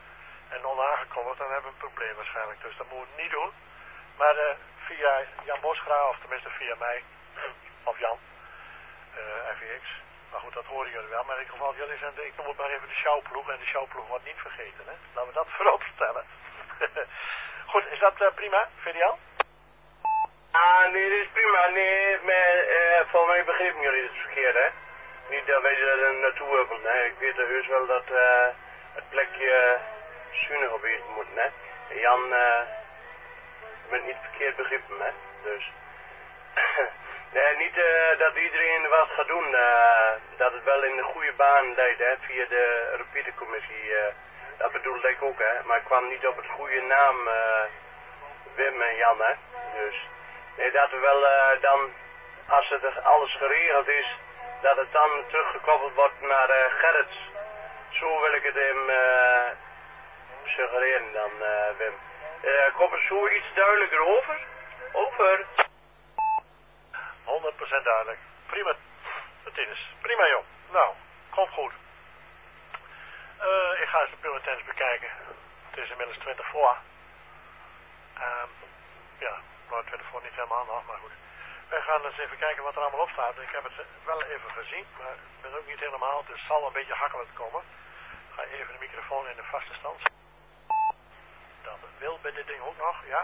en onaangekondigd, dan hebben we een probleem waarschijnlijk. Dus dat moeten we niet doen. Maar uh, via Jan Bosgra, of tenminste via mij, of Jan, uh, F E X. Maar goed, dat horen jullie wel. Maar in ieder geval, jullie zijn, de, ik noem het maar even de showploeg. En de showploeg wordt niet vergeten, hè. Laten we dat voorop stellen. Goed, is dat uh, prima, V D L? Ah, nee, dit is prima. Nee, maar uh, volgens mij begrepen jullie het verkeerd, hè. Niet dat wij er naartoe hebben. Nee, ik weet heus wel dat uh, het plekje zuinig op wezen moet, hè. En Jan, uh, je bent niet verkeerd begrepen, hè. Dus... nee, niet uh, dat iedereen wat gaat doen. Uh, dat het wel in de goede baan leidt, hè, via de repeatercommissie. Uh, dat bedoelde ik ook, hè. Maar ik kwam niet op het goede naam, uh, Wim en Jan, hè. Dus, nee, dat we wel uh, dan, als het alles geregeld is, dat het dan teruggekoppeld wordt naar uh, Gerrits. Zo wil ik het hem uh, suggereren dan, uh, Wim. Uh, komt er zo iets duidelijker over? Over. honderd procent duidelijk. Prima, Martinez. Prima, joh. Nou, komt goed. Uh, ik ga eens de bulletins bekijken. Het is inmiddels twintig voor. Um, ja, nou twintig voor niet helemaal nog, maar goed. We gaan eens even kijken wat er allemaal op staat. Ik heb het wel even gezien, maar ik ben ook niet helemaal. Dus het zal een beetje hakkelend komen. Ik ga even de microfoon in de vaste stand. Dat wil bij dit ding ook nog, ja.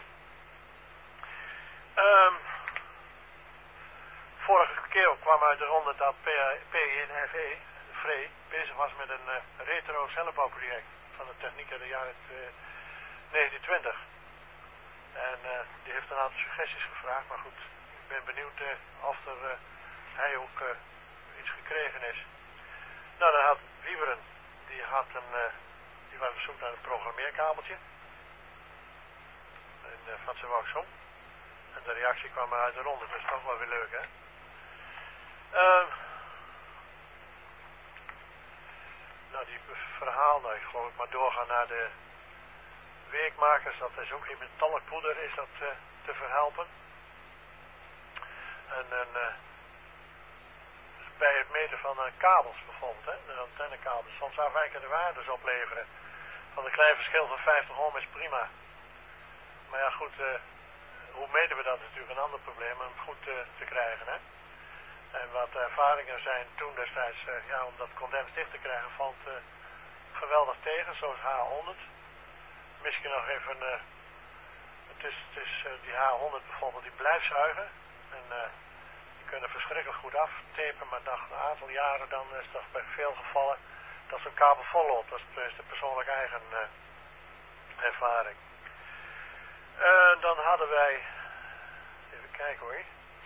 Um, vorige keer kwam uit de ronde dat P één F E, Frey, bezig was met een uh, retro cellenbouwproject van de techniek uit de jaren uh, negentien twintig. En uh, die heeft een aantal suggesties gevraagd, maar goed, ik ben benieuwd uh, of er, uh, hij ook uh, iets gekregen is. Nou, dan had Wieberen, die had een, uh, die was op zoek naar een programmeerkabeltje. En uh, van zijn Waxom. En de reactie kwam uit de ronde, dus toch wel weer leuk, hè. Uh, nou, die verhaal, nou, ik geloof ik maar doorgaan naar de weekmakers, dat is ook met talkpoeder is dat uh, te verhelpen. En een, uh, bij het meten van uh, kabels bijvoorbeeld, hè, de antennekabels, soms afwijkende waardes opleveren. Van een klein verschil van vijftig ohm is prima. Maar ja goed, uh, hoe meten we dat is natuurlijk een ander probleem om het goed uh, te krijgen, hè. En wat ervaringen zijn toen destijds, uh, ja, om dat condens dicht te krijgen, valt uh, geweldig tegen, zoals H honderd. Misschien nog even, uh, het is, het is uh, die H honderd bijvoorbeeld, die blijft zuigen. En uh, die kunnen verschrikkelijk goed aftapen, maar na een aantal jaren dan is dat bij veel gevallen dat zo'n kabel vol loopt. Dat is de persoonlijk eigen uh, ervaring. Uh, dan hadden wij, even kijken hoor,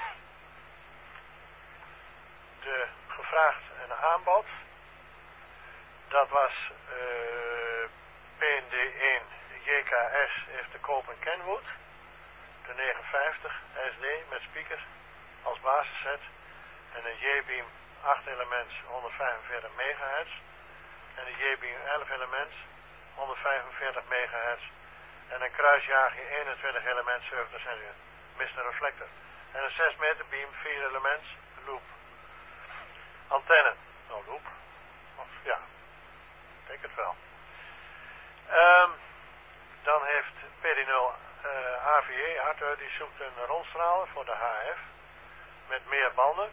de gevraagd en aanbod. Dat was uh, P N D één J K S heeft de koop en Kenwood. De negenenvijftig S D met speakers als basisset. En een J-beam acht elements honderdvijfenveertig megahertz. En een J-beam elf elements honderdvijfenveertig megahertz. En een kruisjaagje eenentwintig elements zeventig centimeter. Mist een reflector. En een zes meter beam vier elements loop. Antenne. Nou, loop. Of, ja, ik denk het wel. Um, dan heeft P D nul uh, A V E, Arthur, die zoekt een rondstraler voor de H F. Met meer banden.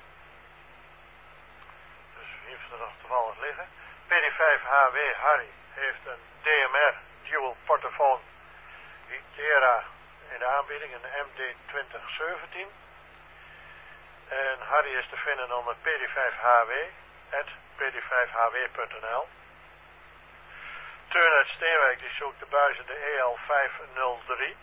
Dus hier heeft er nog toevallig liggen. P D vijf H W, Harry, heeft een D M R, Dual Portofoon Itera in de aanbieding, een M D twintig zeventien. En Harry is te vinden onder P D vijf H W, at P D vijf H W punt N L. Teun uit Steenwijk, die zoekt de buizen de E L vijfhonderddrie.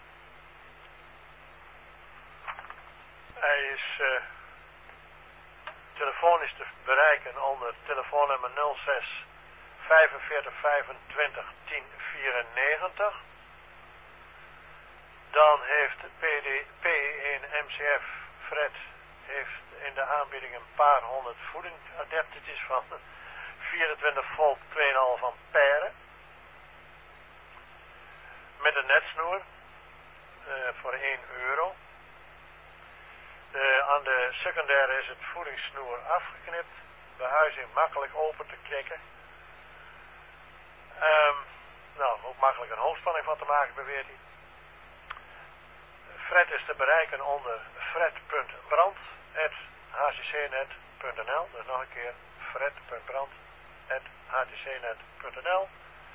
Hij is uh, telefonisch te bereiken onder telefoonnummer nul zes vijfenveertig vijfentwintig tien vierennegentig. Dan heeft P D P één M C F Fred heeft in de aanbieding een paar honderd voedingsadaptertjes van vierentwintig volt twee komma vijf ampère. Met een netsnoer uh, voor één euro. De, aan de secundaire is het voedingssnoer afgeknipt. Behuizing makkelijk open te klikken. Um, nou, ook makkelijk een hoogspanning van te maken, beweert hij. Fred is te bereiken onder fred.brand at h c c net punt n l. Dus nog een keer fred.brand at h c c net punt n l.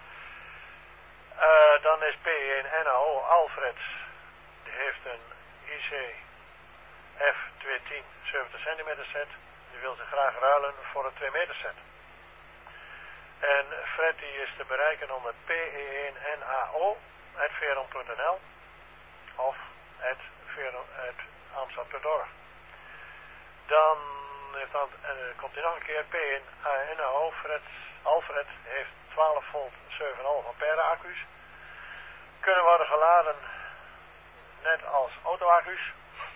Uh, dan is P één N A O Alfred. Die heeft een I C F tweehonderdtien zeventig centimeter set. Die wil zich graag ruilen voor een twee meter set. En Fred die is te bereiken onder P E één N A O at veron punt n l of at amsterdam punt org. Dan heeft dan, uh, komt hij nog een keer P één N A O Fred, Alfred heeft twaalf volt zeven komma vijf ampère accu's. Kunnen worden geladen net als auto-accu's.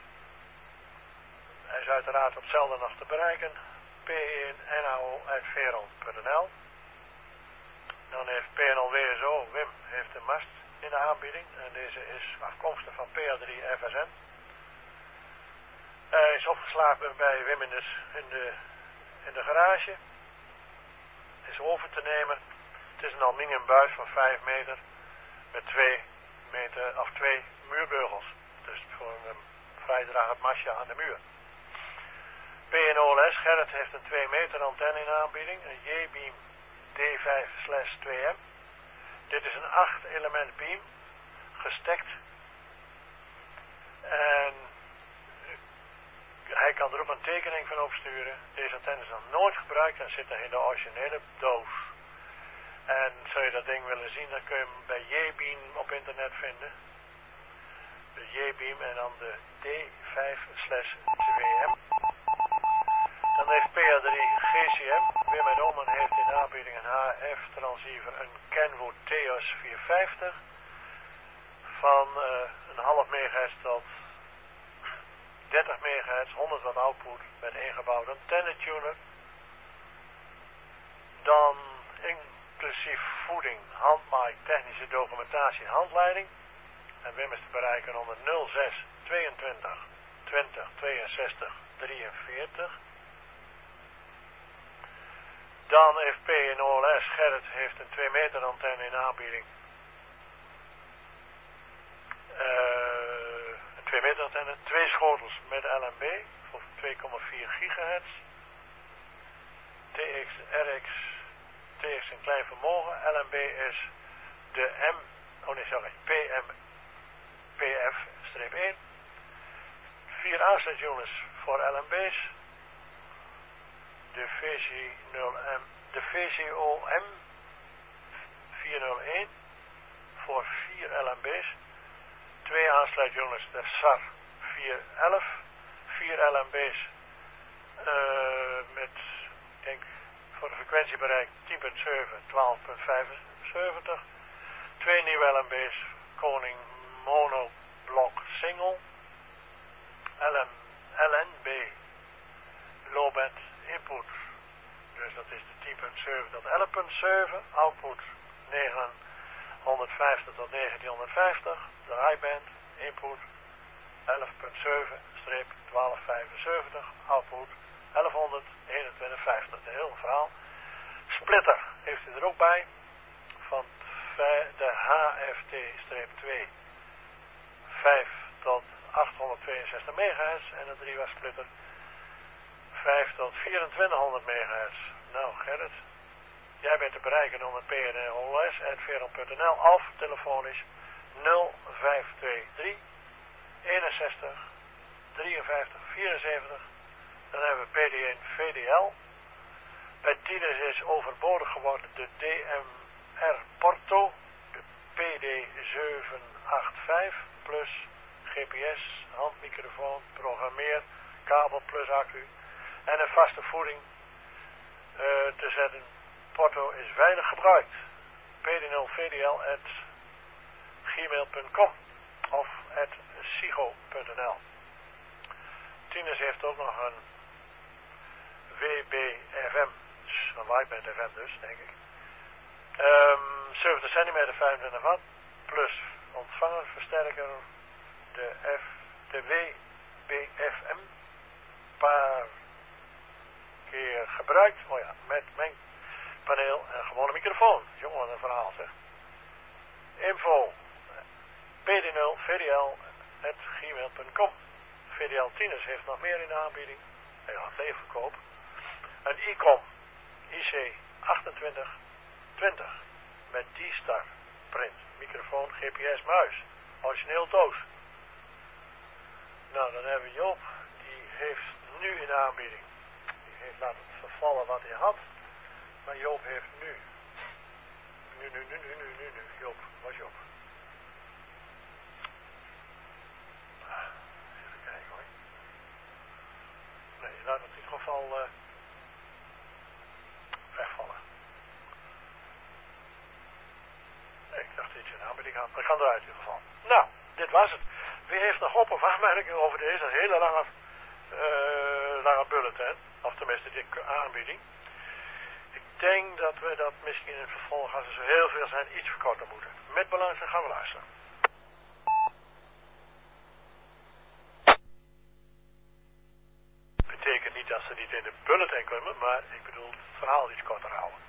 Hij is uiteraard op hetzelfde nog te bereiken. P één N A O at veron punt n l. Dan heeft P N L W S O, Wim, heeft een mast in de aanbieding. En deze is afkomstig van P A drie F S N. Hij is opgeslagen bij Wim in de, in de, in de garage. Is over te nemen. Het is een aluminium buis van vijf meter. Met twee meter of twee muurbeugels. Dus voor een vrijdragend mastje aan de muur. P N O L S, Gerrit heeft een twee meter antenne in aanbieding. Een J-beam D vijf slash twee M. Dit is een acht element beam. Gestekt. En hij kan er ook een tekening van opsturen. Deze antenne is nog nooit gebruikt en zit er in de originele doos. En zou je dat ding willen zien, dan kun je hem bij J-beam op internet vinden. De J-beam en dan de D vijf slash twee M. Dan heeft P A drie G C M. Wim en Omen heeft in aanbieding een H F transceiver, een Kenwood Theos vierhonderdvijftig. Van uh, een half megahertz tot dertig megahertz, honderd watt output met ingebouwde antennetuner. Dan inclusief voeding, handmaak, technische documentatie en handleiding. En Wim is te bereiken onder nul zes tweeëntwintig twintig tweeënzestig drieënveertig. Dan heeft P N O L S, Gerrit heeft een twee meter antenne in aanbieding. Uh, een twee meter antenne, twee schotels met L N B voor twee komma vier gigahertz. T X, R X, T X een klein vermogen. L N B is de M, oh nee sorry, P M P F-één. Vier aansluitunits voor L N B's. De V C nul M, de V C O M vierhonderdéén voor vier L N B's. Twee aansluitjongens, de S A R vierhonderdelf, vier L N B's uh, met, ik denk, voor de frequentiebereik tien komma zeven, twaalf komma vijfenzeventig. Twee nieuwe L N B's, Koning Mono Block Single, L N, L N B Low Band Input, dus dat is de tien komma zeven tot elf komma zeven, output negenhonderdvijftig tot negentienhonderdvijftig, de high band input elf komma zeven tot twaalf komma vijfenzeventig, output elfhonderd eenentwintig vijftig, de hele verhaal. Splitter heeft u er ook bij, van de H F T twee, vijf tot achthonderdtweeënzestig megahertz en een drie watt splitter vijf tot vierentwintighonderd megahertz. Nou Gerrit, jij bent te bereiken onder P N O L S at veron punt n l of telefonisch nul vijf twee drie eenenzestig drieënvijftig vierenzeventig. Dan hebben we P D één V D L. Bij Tines is overbodig geworden de D M R Porto, de P D zeven acht vijf plus G P S, handmicrofoon, programmeer, kabel plus accu en een vaste voeding uh, te zetten. Porto is weinig gebruikt. P D nul V D L at gmail punt com of at sigo punt n l. Tines heeft ook nog een W B F M, een wideband F M dus, denk ik. Um, zeventig centimeter, vijfentwintig watt, plus ontvangerversterker, de F, de W B F M, paar keer gebruikt, oh ja, met mengpaneel en gewone microfoon. Jongen, wat een verhaal zeg. info p d nul v d l at gmail punt com. V D L Tinus heeft nog meer in de aanbieding. Hij gaat leegverkoop. Een ICOM I C achtentwintig twintig met D-Star print, microfoon, G P S, muis, origineel doos. Nou, dan hebben we Joop, die heeft nu in de aanbieding, die heeft laten vervallen wat hij had, maar Joop heeft nu, nu, nu, nu, nu, nu, nu, nu, Joop, wat is Joop? Even kijken hoor. Nee, laat het in ieder geval uh, wegvallen. Nee, ik dacht dat je een aanbieding had, maar ik ga eruit in ieder geval. Nou, dit was het. Wie heeft nog op of aanmerkingen over deze hele lange, uh, lange bulletin? Of tenminste, die aanbieding. Ik denk dat we dat misschien in het vervolg, als er zo heel veel zijn, iets verkorten moeten. Met belangstelling gaan we luisteren. Betekent niet dat ze niet in de bulletin kunnen, maar ik bedoel het verhaal iets korter houden.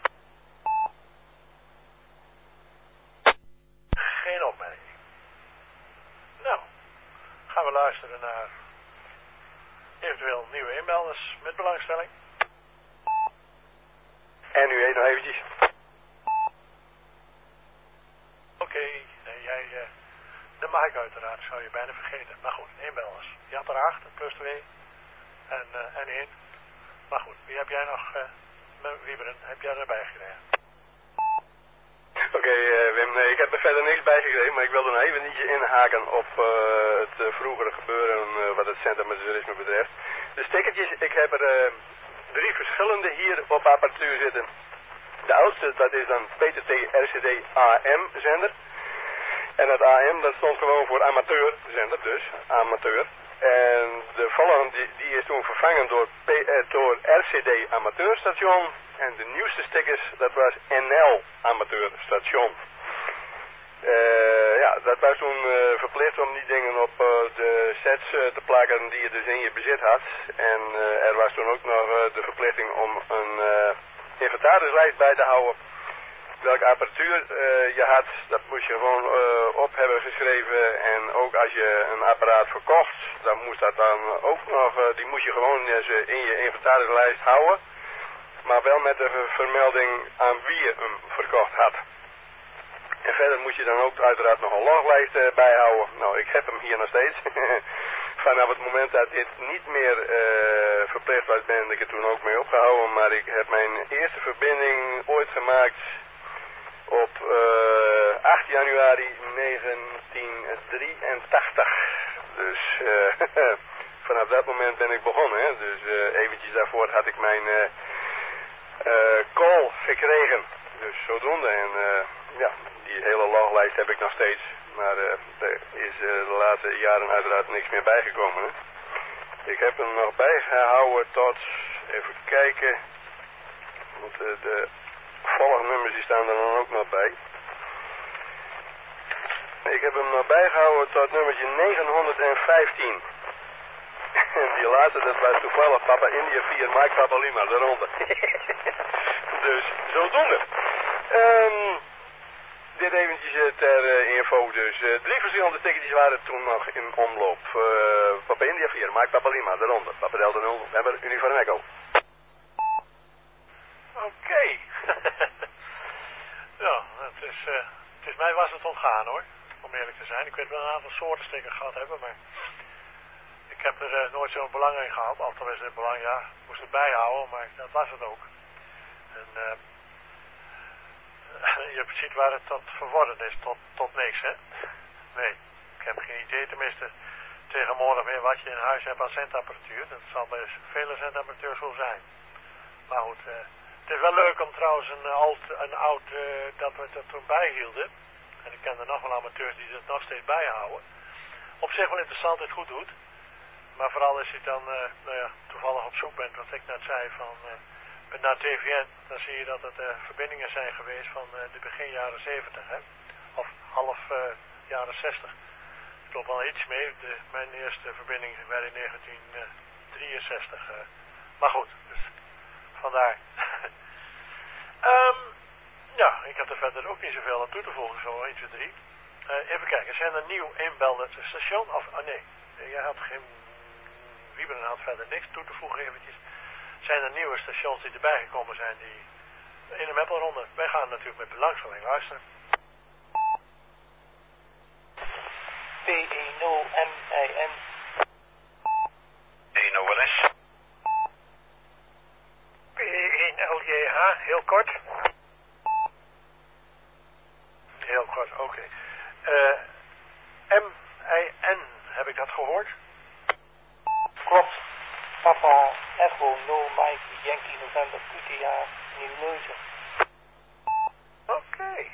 Geen opmerking. Nou, gaan we luisteren naar eventueel nieuwe inmelders met belangstelling. En u nog eventjes. Oké, okay, nee, jij, uh, de mic uiteraard, zou je bijna vergeten. Maar goed, inmelders. Je had er acht, plus twee en, uh, en één. Maar goed, wie heb jij nog, uh, Wieberen, heb jij erbij gekregen? Oké, okay, uh, Wim, nee, ik heb er verder niks bij gekregen, maar ik wilde nog even niet inhaken op uh, het uh, vroegere gebeuren uh, wat het Centrum Toerisme betreft. De stickertjes, ik heb er uh, drie verschillende hier op apparatuur zitten. De oudste, dat is dan P T T R C D A M zender. En dat A M, dat stond gewoon voor amateur zender, dus amateur. En de volgende, die, die is toen vervangen door, P, eh, door R C D amateurstation. En de nieuwste stickers, dat was N L amateurstation. Uh, ja, dat was toen uh, verplicht om die dingen op uh, de sets uh, te plakken die je dus in je bezit had. En uh, er was toen ook nog uh, de verplichting om een uh, inventarislijst bij te houden. Welke apparatuur uh, je had, dat moest je gewoon uh, op hebben geschreven. En ook als je een apparaat verkocht, dan moest dat dan ook nog, uh, die moest je gewoon uh, in je inventarislijst houden. Maar wel met de vermelding aan wie je hem verkocht had. En verder moet je dan ook uiteraard nog een loglijst uh, bijhouden. Nou, ik heb hem hier nog steeds. Vanaf het moment dat dit niet meer uh, verplicht was, ben ik er toen ook mee opgehouden. Maar ik heb mijn eerste verbinding ooit gemaakt op uh, acht januari negentien drieëntachtig. Dus uh, vanaf dat moment ben ik begonnen. Hè. Dus uh, eventjes daarvoor had ik mijn uh, uh, call gekregen. Dus zodoende. En uh, ja, die hele loglijst heb ik nog steeds. Maar uh, er is uh, de laatste jaren uiteraard niks meer bijgekomen. Hè. Ik heb hem nog bijgehouden tot, even kijken, want uh, de volgnummers die staan er dan ook nog bij. Ik heb hem nog bijgehouden tot nummertje negenhonderdvijftien. En die laatste, dat was toevallig Papa India vier, Mike Papa Lima, daaronder. Dus, zodoende. Um, dit eventjes ter uh, info. Dus uh, drie verschillende stickertjes waren toen nog in omloop. Uh, Papa India vier, Mike Papa Lima, daaronder. Papa Delta nul, November, Uniform Echo. Oké. Okay. Ja, het is, uh, het is mij was het ontgaan hoor. Om eerlijk te zijn. Ik weet wel een aantal soorten stickers gehad hebben, maar ik heb er uh, nooit zo'n belang in gehad. Althans het belang, ja, ik moest het bijhouden, maar dat was het ook. En uh, je ziet waar het tot verworden is, tot, tot niks hè. Nee, ik heb geen idee tenminste tegenwoordig meer wat je in huis hebt aan zendapparatuur. Dat zal bij vele zendapparatuur zo zijn. Maar goed, uh, het is wel leuk om trouwens een, oud, een oud, uh, dat we dat toen bijhielden. En ik ken er nog wel amateurs die dat nog steeds bijhouden. Op zich wel interessant en het goed doet. Maar vooral als je dan uh, nou ja, toevallig op zoek bent, wat ik net zei, van uh, naar T V N, dan zie je dat het uh, verbindingen zijn geweest van uh, de begin jaren zeventig, hè? Of half uh, jaren zestig. Ik klopt wel iets mee, de, mijn eerste verbinding werd in negentien drieënzestig. Uh, maar goed, dus vandaar. um, ja, ik heb er verder ook niet zoveel aan toe te voegen, zo één, twee, drie. Uh, even kijken, zijn er nieuw inbeldend station? Of, oh nee, jij had geen, Wieberen had verder niks toe te voegen eventjes. Zijn er nieuwe stations die erbij gekomen zijn die in de Meppelronde? Wij gaan natuurlijk met belangstelling luisteren. P E nul M I N. P één O L S. P één L J H, heel kort. Heel kort, oké. Okay. Uh, M I N, heb ik dat gehoord? Klopt. Papa Echo nul Mike Yankee November Q T A Nieuw-Neuzen. Oké. Okay.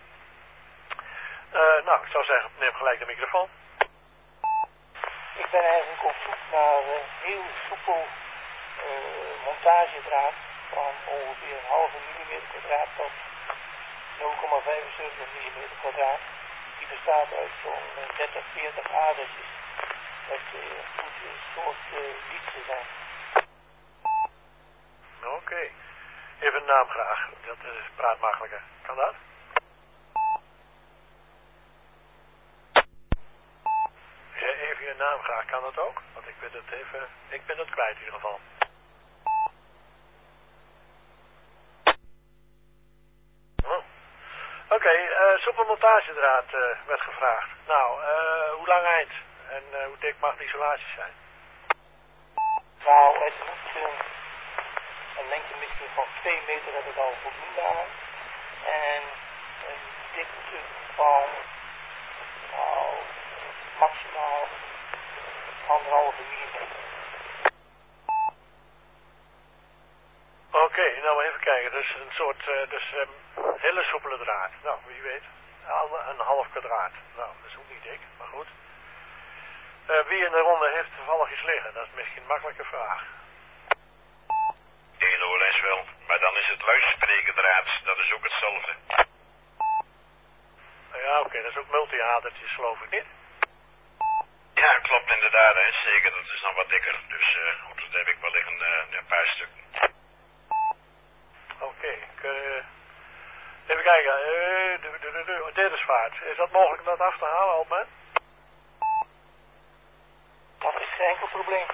Uh, nou, ik zou zeggen, neem gelijk de microfoon. Ik ben eigenlijk op zoek naar uh, heel soepel uh, montagedraad van ongeveer een halve millimeter kwadraat tot nul komma vijfenzeventig millimeter kwadraat. Die bestaat uit zo'n uh, dertig, veertig adertjes. Dat uh, moet een soort uh, liedje zijn. Oké. Okay. Even een naam graag. Dat is praat makkelijker. Kan dat? Even je naam graag. Kan dat ook? Want ik ben het even... Ik ben het kwijt in ieder geval. Oh. Oké, okay, uh, soepelmontagedraad uh, werd gevraagd. Nou, uh, hoe lang eind? En uh, hoe dik mag de isolatie zijn? Nou, het moet uh, een lengte misschien van twee meter heb ik al voldoende aan. En een dikte van nou, maximaal anderhalve millimeter. Oké, okay, nou even kijken. Dus een soort uh, dus, um, hele soepele draad. Nou, wie weet. Een half kwadraat. Nou, dat is ook niet dik, maar goed. Uh, wie in de ronde heeft toevallig iets liggen? Dat is misschien een makkelijke vraag. één O L S wel, maar dan is het luidsprekerdraad, dat is ook hetzelfde. Ja, oké, okay, dat is ook multi-adertjes, geloof ik niet? Ja, klopt inderdaad, hè. Zeker, dat is nog wat dikker. Dus uh, goed, dat heb ik wel liggen uh, een paar stukken. Oké, okay, uh, even kijken. Uh, de, de, de, de, dit is vaart. Is dat mogelijk om dat af te halen, Altman? Dat is geen enkel probleem.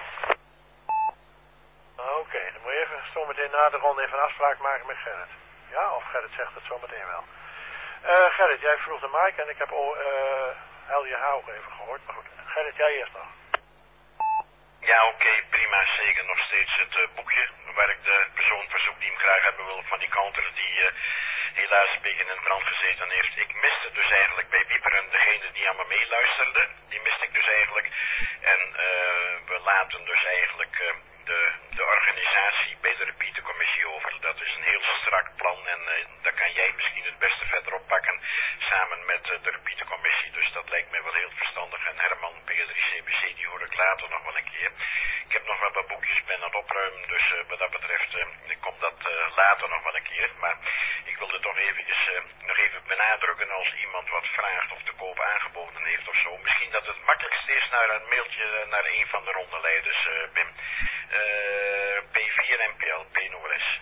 Oké, okay, dan moet je even zo meteen na de ronde even een afspraak maken met Gerrit. Ja, of Gerrit zegt het zo meteen wel. Uh, Gerrit, jij vroeg de Mike en ik heb oh, uh, L J H ook even gehoord. Maar goed, Gerrit, jij eerst nog. Ja, oké, okay, prima. Zeker nog steeds het uh, boekje waar ik de persoon verzoek die hem graag hebben wil van die counter die uh, helaas een beetje in brand gezeten heeft. Ik miste dus eigenlijk bij Wieperen degene die aan me meeluisterde. Die miste ik dus eigenlijk. En uh, we laten dus eigenlijk uh, de, de organisatie bij de repeatercommissie over. Dat is een heel strak plan en uh, daar kan jij misschien het beste verder oppakken samen met uh, de repeatercommissie. Dus dat lijkt mij wel heel verstandig. En Herman P drie C B C die hoor ik later nog wel een keer. Ik heb nog wel wat boekjes ben aan het opruimen, dus uh, wat dat betreft uh, komt dat uh, later nog wel een keer. Maar ik wilde toch eventjes, uh, nog even benadrukken als iemand wat vraagt of de koop aangeboden heeft of zo. Misschien dat het makkelijkst is naar een mailtje uh, naar een van de rondeleiders, uh, Bim. Uh, P vier N P L, P één O L S.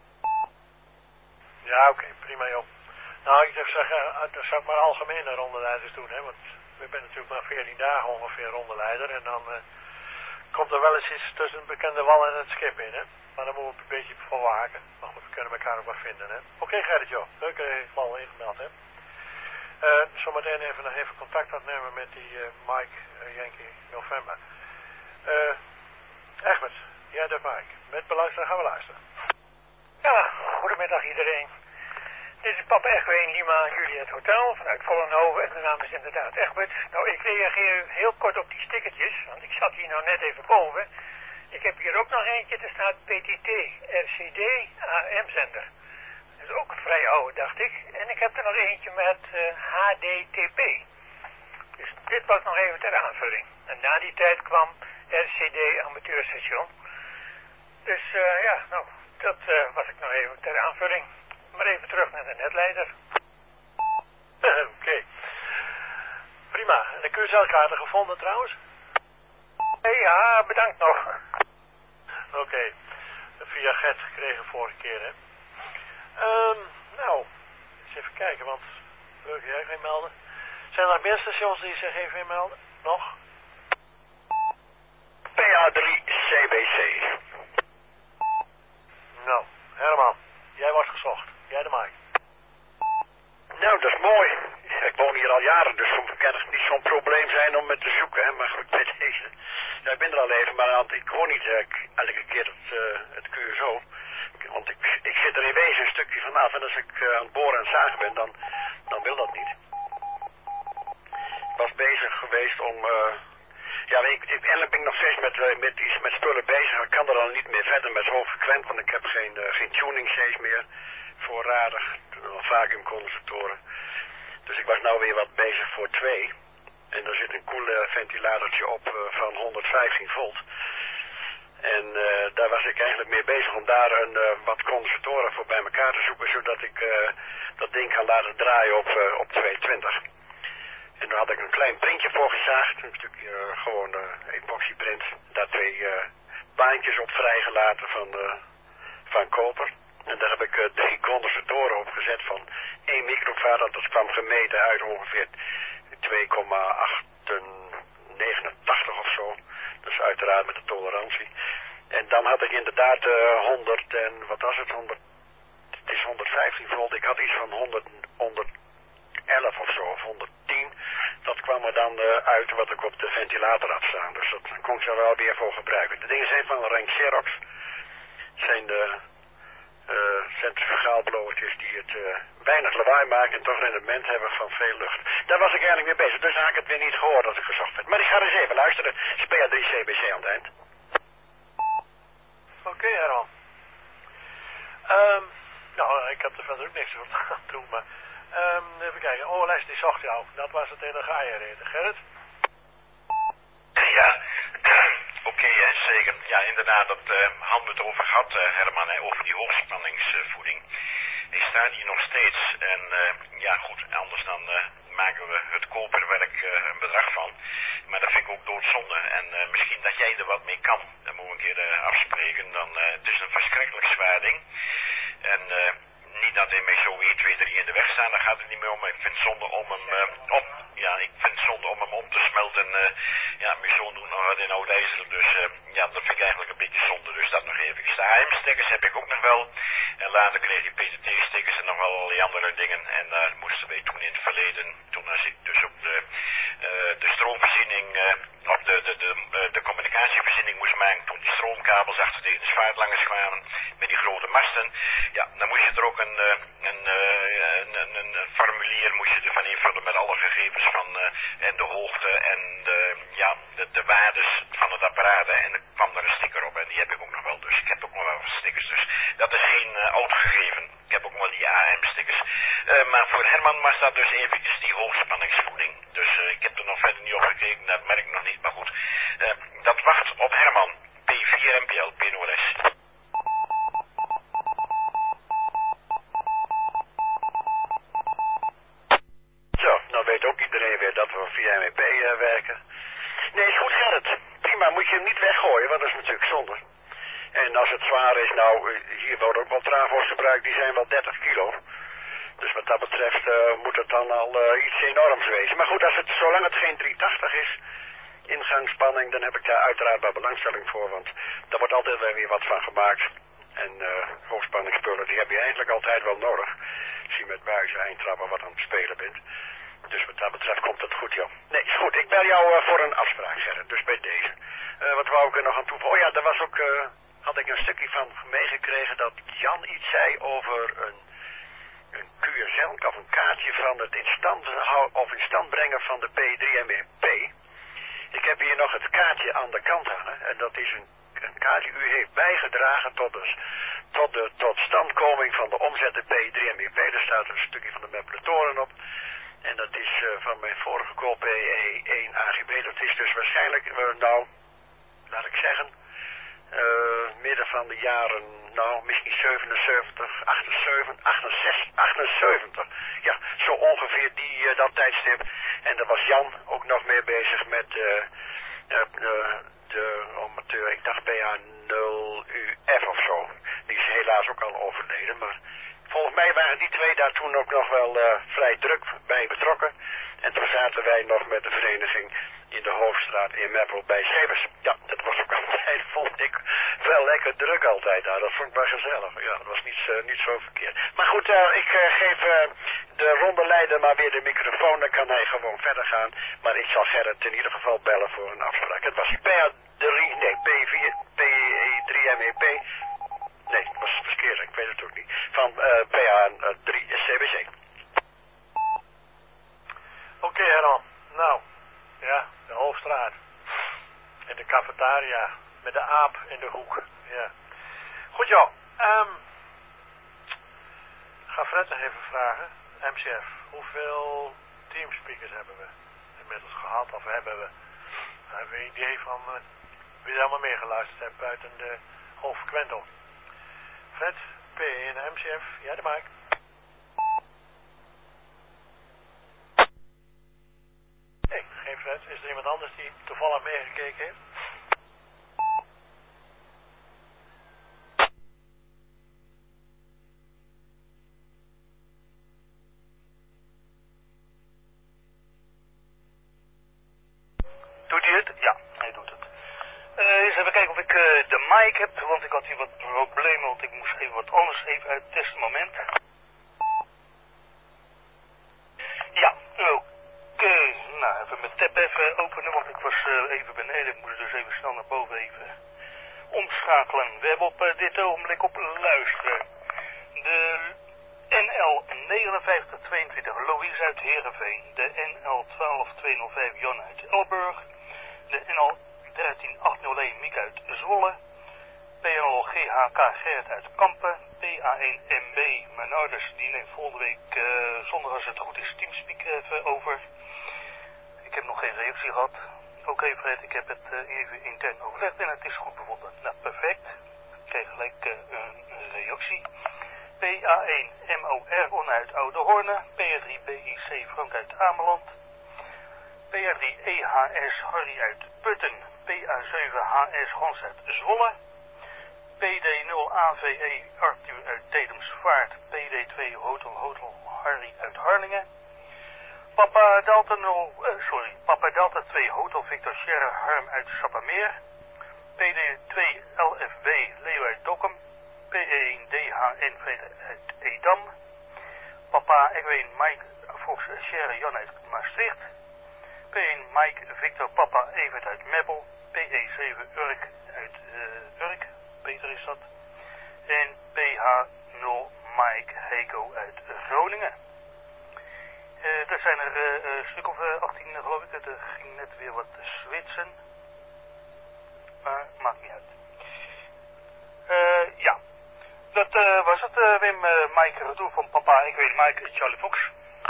Ja, oké, okay, prima joh. Nou, ik zou zeggen, uh, dat zou ik maar algemene rondeleiders doen, hè, want we zijn natuurlijk maar veertien dagen ongeveer rondeleider en dan... Uh, komt er wel eens iets tussen het bekende wal en het schip in, hè. Maar dan moeten we een beetje voor waken. Maar goed, we kunnen elkaar ook wel vinden, hè. Oké, okay, Gerrit, joh. Leuk dat je het al ingemeld hebt. Uh, zometeen even nog even contact opnemen met die uh, Mike uh, Yankee November. Uh, Egbert, jij de Mike. Met belangstelling gaan we luisteren. Ja, goedemiddag iedereen. Dit is Papa Echo één Lima Juliet Hotel vanuit Vollenhoven en de naam is inderdaad Egbert. Nou, ik reageer heel kort op die stickertjes, want ik zat hier nou net even boven. Ik heb hier ook nog eentje, er staat P T T R C D A M-zender. Dat is ook vrij oude, dacht ik. En ik heb er nog eentje met uh, H D T P. Dus dit was nog even ter aanvulling. En na die tijd kwam R C D amateurstation. Dus uh, ja, nou, dat uh, was ik nog even ter aanvulling. Maar even terug naar de netleider. Oké. Okay. Prima. En de Q Z L-kaarten gevonden trouwens? Hey, ja, bedankt nog. Oké. Okay. Via Gert gekregen vorige keer, hè. Um, nou, even kijken, want wil jij geen melden? Zijn er nog meer stations die zich even melden? Nog? P A drie C B C. Nou, Herman, jij wordt gezocht. Jij de Mike. Nou, dat is mooi. Ik woon hier al jaren, dus soms kan het niet zo'n probleem zijn om me te zoeken. Hè? Maar goed, bij deze. Ja, ik ben er al even, maar ik hoor niet uh, elke keer het, uh, het Q S O. Want ik, ik zit er in wezen een stukje vanaf. En als ik uh, aan het boren en zagen ben, dan, dan wil dat niet. Ik was bezig geweest om... Uh, ja, ik, ik, eigenlijk ben ik nog steeds met, uh, met iets met spullen bezig. Ik kan er al niet meer verder met zo frequent, want ik heb geen, uh, geen tuning steeds meer. Voorradig, vacuümcondensatoren. Dus ik was nou weer wat bezig voor twee. En daar zit een koelventilatortje op uh, van honderdvijftien volt. En uh, daar was ik eigenlijk mee bezig om daar een, uh, wat condensatoren voor bij elkaar te zoeken, zodat ik uh, dat ding kan laten draaien op, uh, op tweehonderdtwintig. En daar had ik een klein printje voor gezaagd, een stukje uh, gewoon uh, epoxyprint. Daar twee uh, baantjes op vrijgelaten van, uh, van koper. En daar heb ik uh, drie condensatoren op gezet van één microfarad. Dat kwam gemeten uit ongeveer twee komma negenentachtig of zo. Dus uiteraard met de tolerantie. En dan had ik inderdaad uh, honderd en wat was het? honderd, het is honderdvijftien volt. Ik had iets van honderd, honderdellef of zo, of honderdtien. Dat kwam er dan uh, uit wat ik op de ventilator had staan. Dus dat kon ik zo wel weer voor gebruiken. De dingen zijn van Rank Xerox. Het zijn de uh, centrifugaalblowertjes die het uh, weinig lawaai maken en toch rendement hebben van veel lucht. Daar was ik eigenlijk mee bezig, dus had ik het weer niet gehoord als ik gezocht werd. Maar ik ga eens even luisteren. Het is P A drie C B C aan het eind. Oké, okay, Herman. Um, nou, ik heb er verder ook niks aan doen, maar... Um, even kijken. Oh, Les, die zocht jou. Dat was het enige eierreden. Gerrit? Ja, oké, okay, zeker. Ja, inderdaad, dat uh, hadden we het over gehad, uh, Herman, hè, over die hoogspanningsvoeding. Die staat hier nog steeds. En uh, ja, goed, anders dan uh, maken we het koperwerk uh, een bedrag van. Maar dat vind ik ook doodzonde. En uh, misschien dat jij er wat mee kan. Dat moeten we een keer uh, afspreken. Dan, uh, het is een verschrikkelijk zwaar ding. En... Uh, Niet dat hij mij zo één, twee, drie in de weg staan, daar gaat het niet meer om. Ik vind het zonde om hem uh, op, ja, ik vind het zonde om hem om te smelten. Uh, ja, mijn zoon doet nog wat in oud ijzer, dus uh, ja, dat vind ik eigenlijk een beetje zonde. Dus dat nog even. De A M-stickers heb ik ook nog wel. En later kreeg je P T T-stickers en nog wel al die andere dingen. En daar uh, moesten wij toen in het verleden, toen als ik dus op de, uh, de stroomvoorziening, uh, op de, de, de, de, de communicatievoorziening moest maken, toen die stroomkabels achter tegen de zwaardlangers kwamen, met die grote masten, ja, dan moest je er ook een, een, een, een, een formulier moest je ervan invullen met alle gegevens van uh, en de hoogte en de, ja, de, de waardes van het apparaat. Hè. En er kwam er een sticker op en die heb ik ook nog wel. Dus ik heb ook nog wel stickers. Dus dat is geen uh, oud gegeven. Ik heb ook wel die A M stickers. Uh, maar voor Herman was dat dus eventjes die hoogspanningsvoeding. Dus uh, ik heb er nog verder niet op gekeken. Dat merk ik nog niet. Maar goed, uh, dat wacht op Herman. P vier M P L, P N O L S. Zo, nou weet ook iedereen weer dat we via M E P uh, werken. Nee, is goed, Gerrit. Prima, moet je hem niet weggooien, want dat is natuurlijk zonde. En als het zwaar is, nou, hier worden ook wel travo's gebruikt, die zijn wel dertig kilo. Dus wat dat betreft uh, moet het dan al uh, iets enorms wezen. Maar goed, als het, zolang het geen driehonderdtachtig is, ingangsspanning, dan heb ik daar uiteraard wel belangstelling voor. Want daar wordt altijd wel weer wat van gemaakt. En uh, hoogspanningsspullen, die heb je eigenlijk altijd wel nodig. Als je met buizen, eindtrappen wat aan het spelen bent. Dus wat dat betreft komt het goed, joh. Nee, is goed. Ik bel jou uh, voor een afspraak, Gerrit. Dus bij deze. Uh, wat wou ik er nog aan toevoegen? Oh ja, daar was ook, uh, had ik een stukje van meegekregen dat Jan iets zei over een, een Q S L of een kaartje van het in stand, of in stand brengen van de P drie M E P. Ik heb hier nog het kaartje aan de kant hangen. En dat is een, een kaartje. U heeft bijgedragen tot de, tot de totstandkoming van de omzet P drie M E P. Daar staat een stukje van de manipulatoren op. En dat is uh, van mijn vorige call P E één A G B. Dat is dus waarschijnlijk, uh, nou, laat ik zeggen, uh, midden van de jaren, nou, misschien zevenenzeventig, achtenzeventig, achtenzestig, achtenzeventig. Ja, zo ongeveer die, uh, dat tijdstip. En daar was Jan ook nog mee bezig met uh, uh, uh, de amateur, ik dacht P A nul U F of zo. Die is helaas ook al overleden, maar volgens mij waren die twee daar toen ook nog wel uh, vrij druk bij betrokken. En toen zaten wij nog met de vereniging in de Hoofdstraat in Meppel bij Schepers. Ja, dat was ook altijd, vond ik, wel lekker druk altijd daar. Dat vond ik wel gezellig. Ja, dat was niet, uh, niet zo verkeerd. Maar goed, uh, ik uh, geef uh, de rondeleider maar weer de microfoon. Dan kan hij gewoon verder gaan. Maar ik zal Gerrit in ieder geval bellen voor een afspraak. Het was P A drie, nee, P vier, P E drie M E P. Nee, dat was verkeerd, ik weet het ook niet. Van uh, P A drie C B C. Oké, okay, Herman. Nou, ja, de Hoofdstraat. In de cafetaria. Met de aap in de hoek. Ja. Goed joh. Um, ga Fred nog even vragen. M C F, hoeveel teamspeakers hebben we inmiddels gehad? Of hebben we, hebben we een idee van uh, wie er allemaal meegeluisterd heeft buiten de hoofdkwendel? Fred, P en M C F, ja de mic. Nee, geen Fred. Is er iemand anders die toevallig meegekeken heeft? Doet hij het? Ja, hij doet het. Uh, eens even kijken of ik uh, de mic heb, want ik had hier wat problemen, want ik moest even wat anders even uittesten. Moment. Ja, oké. Okay. Nou, even mijn tab even openen, want ik was uh, even beneden. Ik moest dus even snel naar boven even omschakelen. We hebben op uh, dit ogenblik op luisteren de N L negenenvijftig tweeëntwintig Louise uit Heerenveen, de N L twaalf tweehonderdvijf Jan uit Elburg, de N L dertien achthonderdéén Miek uit Zwolle, P N L G H K Gerrit uit Kampen, P A één M B, mijn ouders die neemt volgende week uh, zondag als het goed is Teamspeak even over. Ik heb nog geen reactie gehad. Oké okay, Fred, ik heb het uh, even intern overlegd en het is goed bevonden. Nou, perfect. Ik kreeg gelijk uh, een reactie. P A één M O R On uit Oude P R drie B I C Frank uit Ameland, P R drie E H S Harry uit Putten, P A zeven H S Hans uit Zwolle, P D nul A V E Arthur uit Dedemsvaart, P D twee Hotel Hotel Harry uit Harlingen, Papa Delta nul, uh, sorry, Papa Delta twee Hotel Victor Sierra Harm uit Sappemeer, P D twee L F B Leo uit Dokkum, P E één D H N V uit Edam, Papa Edwin Mike Fox Sierra Jan uit Maastricht, P één Mike Victor Papa Evert uit Meppel, P E zeven Urk uit uh, Urk, Peter is dat, en P H nul Mike Heko uit Groningen. Uh, dat zijn er uh, een stuk of uh, achttien geloof ik, er ging net weer wat switchen, maar maakt niet uit. Uh, ja. Dat uh, was het, uh, Wim, uh, Mike Retour van Papa, ik weet Mike, Charlie Fox.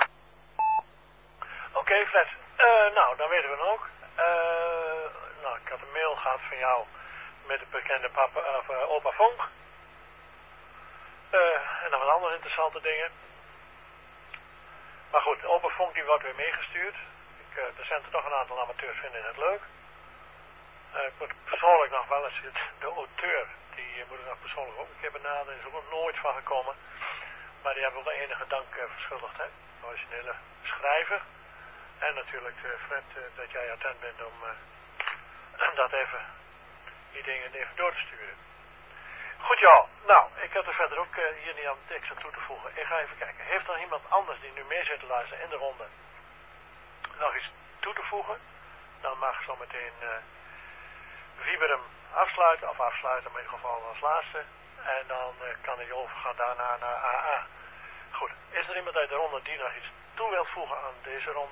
Oké, okay, Fred. Uh, nou, dan weten we het ook. Uh, nou, ik had een mail gehad van jou met de bekende papa, of, uh, opa Vonk. Uh, en nog wat andere interessante dingen. Maar goed, opa Vonk die wordt weer meegestuurd. Ik, uh, er zijn er toch een aantal amateurs vinden het leuk. Uh, ik moet persoonlijk nog wel eens de auteur, die moet ik nog persoonlijk ook een keer benaderen, is ook nog nooit van gekomen. Maar die hebben wel enige dank uh, verschuldigd, hè. De originele schrijver. En natuurlijk uh, Fred, uh, dat jij attent bent om uh, dat even, die dingen even door te sturen. Goed ja, nou, ik heb er verder ook uh, hier niet aan de tekst aan toe te voegen. Ik ga even kijken, heeft er iemand anders die nu mee zit te luisteren in de ronde nog iets toe te voegen? Dan mag zo meteen uh, Wieberen afsluiten, of afsluiten, maar in ieder geval als laatste. En dan uh, kan hij overgaan daarna naar A A. Goed, is er iemand uit de ronde die nog iets toe wil voegen aan deze ronde?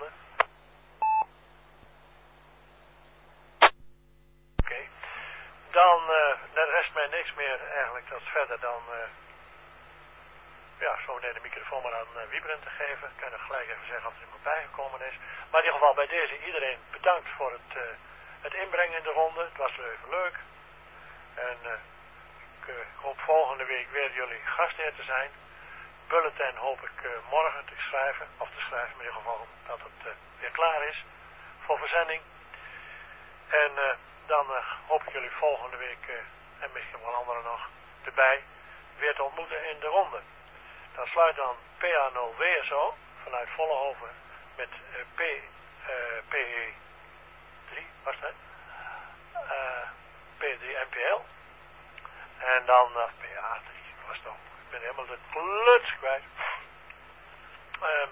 Oké. Okay. Dan uh, rest mij niks meer eigenlijk dat verder dan uh, ja, zo meteen de microfoon maar aan uh, Wieberen te geven. Ik kan er gelijk even zeggen of er iemand bijgekomen is. Maar in ieder geval bij deze iedereen bedankt voor het... Uh, Het inbrengen in de ronde, het was even leuk. En uh, ik uh, hoop volgende week weer jullie gastheer te zijn. Bulletin hoop ik uh, morgen te schrijven, of te schrijven in ieder geval dat het uh, weer klaar is voor verzending. En uh, dan uh, hoop ik jullie volgende week, uh, en misschien wel anderen nog, erbij weer te ontmoeten in de ronde. dan sluit dan P A nul W S O vanuit Vollenhoven met uh, P, uh, P E drie, was dat? Uh, P drie N P L. En dan uh, P A drie, was toch? Ik ben helemaal de kluts kwijt. Uh,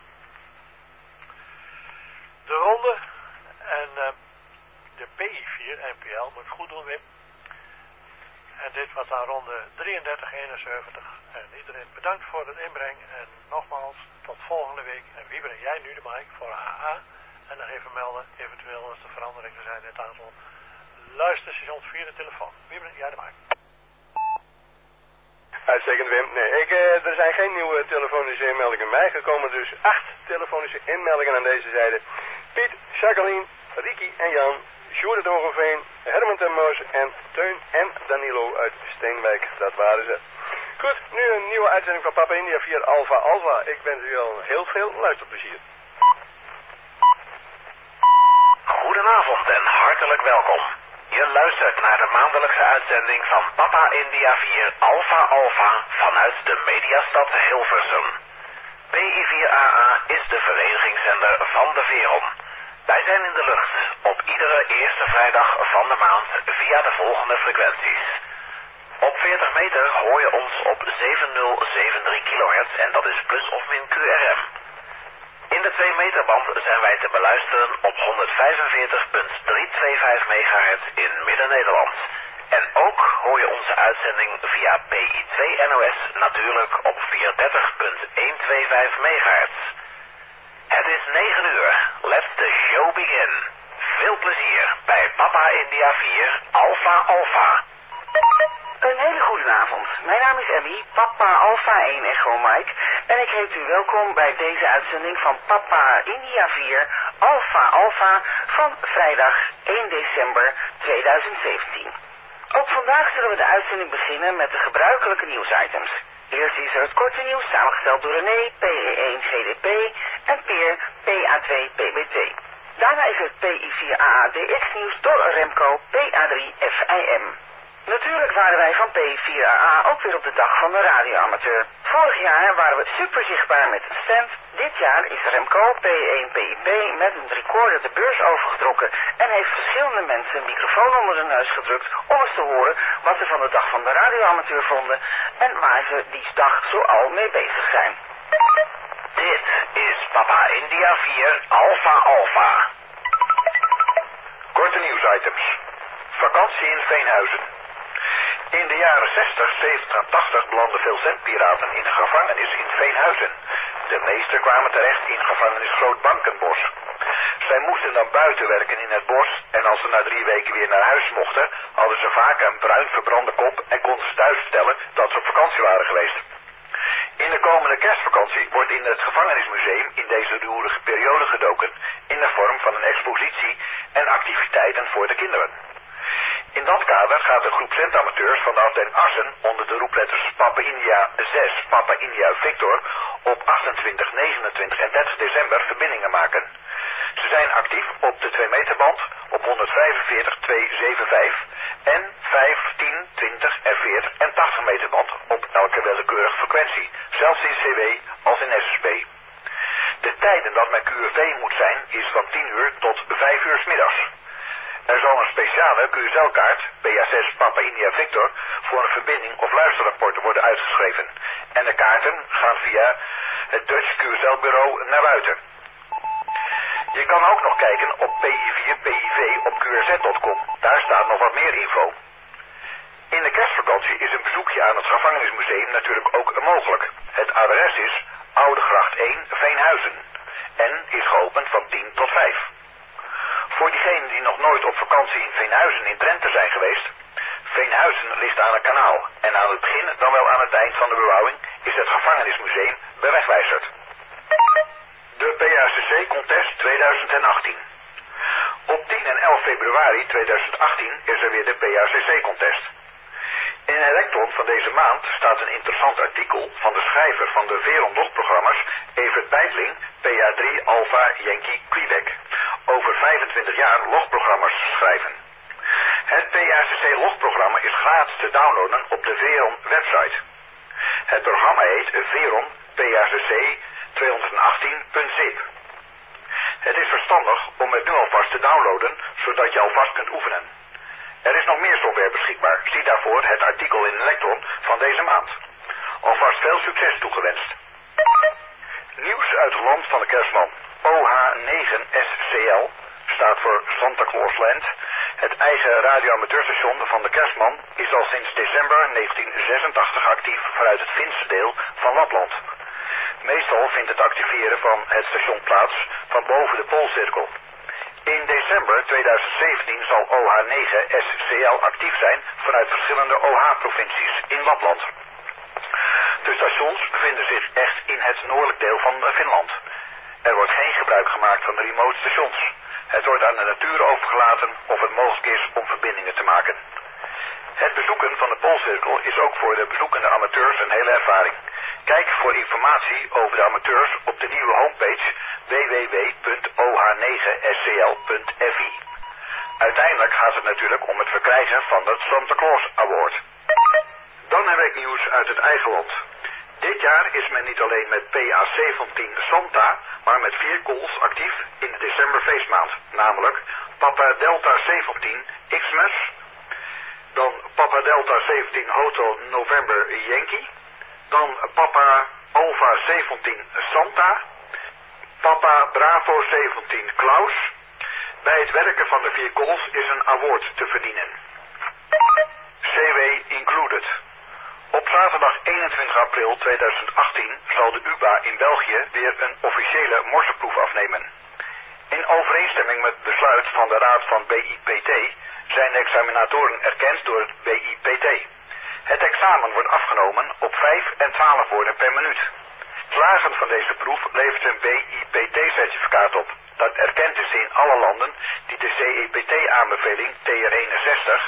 de ronde en uh, de P I vier N P L, moet goed doen Wim. En dit was dan ronde drieëndertig eenenzeventig. En iedereen bedankt voor het inbrengen. En nogmaals, tot volgende week. En wie breng jij nu de mic voor A A? En dan even melden, eventueel als er veranderingen zijn in het aantal luisterstations via de telefoon. Wie breng jij de mic? Uitstekend Wim. Nee, ik, uh, er zijn geen nieuwe telefonische inmeldingen bijgekomen. Dus acht telefonische inmeldingen aan deze zijde. Piet, Jacqueline, Ricky en Jan. Sjoerd uit Hogeveen, Herman ten Moos en Teun en Danilo uit Steenwijk. Dat waren ze. Goed, nu een nieuwe uitzending van Papa India via Alpha Alpha. Ik wens u al heel veel luisterplezier. Goedenavond en hartelijk welkom. Je luistert naar de maandelijkse uitzending van Papa India vier Alpha Alpha vanuit de mediastad Hilversum. P I vier A A is de verenigingszender van de Veron. Wij zijn in de lucht op iedere eerste vrijdag van de maand via de volgende frequenties. Op veertig meter hoor je ons op zeven nul zeven drie kilohertz en dat is plus of min Q R M. In de twee meter band zijn wij te beluisteren op honderdvijfenveertig komma driehonderdvijfentwintig megahertz in Midden-Nederland. En ook hoor je onze uitzending via P I twee N O S natuurlijk op vierhonderddertig komma honderdvijfenvijftig megahertz. Het is negen uur. Let the show begin. Veel plezier bij Papa India vier Alpha Alpha. Een hele goede avond. Mijn naam is Emmy, Papa Alpha één Echo Mike. En ik heet u welkom bij deze uitzending van Papa India vier Alpha Alpha van vrijdag één december tweeduizend zeventien. Ook vandaag zullen we de uitzending beginnen met de gebruikelijke nieuwsitems. Eerst is er het korte nieuws samengesteld door René, P E één G D P en Peer, P A twee P B T. Daarna is het P I vier A A D X nieuws door Remco, P A drie F I M. Natuurlijk waren wij van P I vier A A ook weer op de dag van de radioamateur. Vorig jaar waren we super zichtbaar met een stand. Dit jaar is Remco, P één P I P, met een recorder de beurs overgetrokken en heeft verschillende mensen een microfoon onder de neus gedrukt om eens te horen wat ze van de dag van de radioamateur vonden en waar ze die dag zoal mee bezig zijn. Dit is Papa India vier Alpha Alpha. Korte nieuwsitems. Vakantie in Veenhuizen. In de jaren zestig, zeventig en tachtig belanden veel zendpiraten in de gevangenis in Veenhuizen. De meesten kwamen terecht in gevangenis Groot-Bankenbos. Zij moesten dan buiten werken in het bos en als ze na drie weken weer naar huis mochten, hadden ze vaak een bruin verbrande kop en konden ze thuis vertellen dat ze op vakantie waren geweest. In de komende kerstvakantie wordt in het gevangenismuseum in deze roerige periode gedoken in de vorm van een expositie en activiteiten voor de kinderen. In dat kader gaat een groep zendamateurs van de afdeling Assen onder de roepletters Papa India zes, Papa India Victor op achtentwintig, negenentwintig en dertig december verbindingen maken. Ze zijn actief op de twee meter band op honderdvijfenveertig tweehonderdzevenenvijftig en vijf, tien, twintig en veertig en tachtig meter band op elke willekeurige frequentie, zelfs in C W als in S S B. De tijden dat mijn Q R V moet zijn is van tien uur tot vijf uur 's middags. Er zal een speciale Q S L-kaart, P A zes Papa India Victor, voor een verbinding of luisterrapporten worden uitgeschreven. En de kaarten gaan via het Dutch Q S L-bureau naar buiten. Je kan ook nog kijken op P I vier P I V op Q R Z punt com. Daar staat nog wat meer info. In de kerstvakantie is een bezoekje aan het gevangenismuseum natuurlijk ook mogelijk. Het adres is Oudegracht één, Veenhuizen. En is geopend van tien tot vijf. Voor diegenen die nog nooit op vakantie in Veenhuizen in Drenthe zijn geweest, Veenhuizen ligt aan een kanaal en aan het begin, dan wel aan het eind van de bebouwing, is het gevangenismuseum bewegwijzerd. De P A C C-contest tweeduizend achttien. Op tien en elf februari tweeduizend achttien is er weer de P A C C-contest. In een elektron van deze maand staat een interessant artikel van de schrijver van de Veron-logprogramma's Evert Beitling, P A drie Alpha Yankee Quebec, over vijfentwintig jaar logprogramma's schrijven. Het P A C C-logprogramma is gratis te downloaden op de Veron website. Het programma heet Veron P A C C tweehonderdachttien punt zip. Het is verstandig om het nu alvast te downloaden, zodat je alvast kunt oefenen. Er is nog meer software beschikbaar. Zie daarvoor het artikel in Electron van deze maand. Alvast veel succes toegewenst. Nieuws uit het land van de kerstman. O H negen S C L staat voor Santa Claus Land. Het eigen radioamateurstation van de kerstman is al sinds december negentien zesentachtig actief vanuit het Finse deel van Lapland. Meestal vindt het activeren van het station plaats van boven de Poolcirkel. In december tweeduizend zeventien zal O H negen S C L actief zijn vanuit verschillende O H-provincies in Lapland. De stations bevinden zich echt in het noordelijk deel van Finland. Er wordt geen gebruik gemaakt van de remote stations. Het wordt aan de natuur overgelaten of het mogelijk is om verbindingen te maken. Het bezoeken van de Poolcirkel is ook voor de bezoekende amateurs een hele ervaring. Kijk voor informatie over de amateurs op de nieuwe homepage w w w punt o h negen s c l punt f i. Uiteindelijk gaat het natuurlijk om het verkrijgen van het Santa Claus Award. Dan heb ik nieuws uit het eigen land. Dit jaar is men niet alleen met P A zeventien Santa, maar met vier calls actief in de december feestmaand. Namelijk Papa Delta zeventien Xmas, dan Papa Delta zeventien Hotel November Yankee, dan Papa Alpha zeventien Santa, Papa Bravo zeventien Klaus. Bij het werken van de vier calls is een award te verdienen. C W included. Op zaterdag eenentwintig april tweeduizend achttien zal de U B A in België weer een officiële morseproef afnemen. In overeenstemming met het besluit van de Raad van B I P T zijn de examinatoren erkend door het B I P T. Het examen wordt afgenomen op vijf en twaalf woorden per minuut. Slagen van deze proef levert een B I P T-certificaat op, dat erkend is in alle landen die de C E P T-aanbeveling T R eenenzestig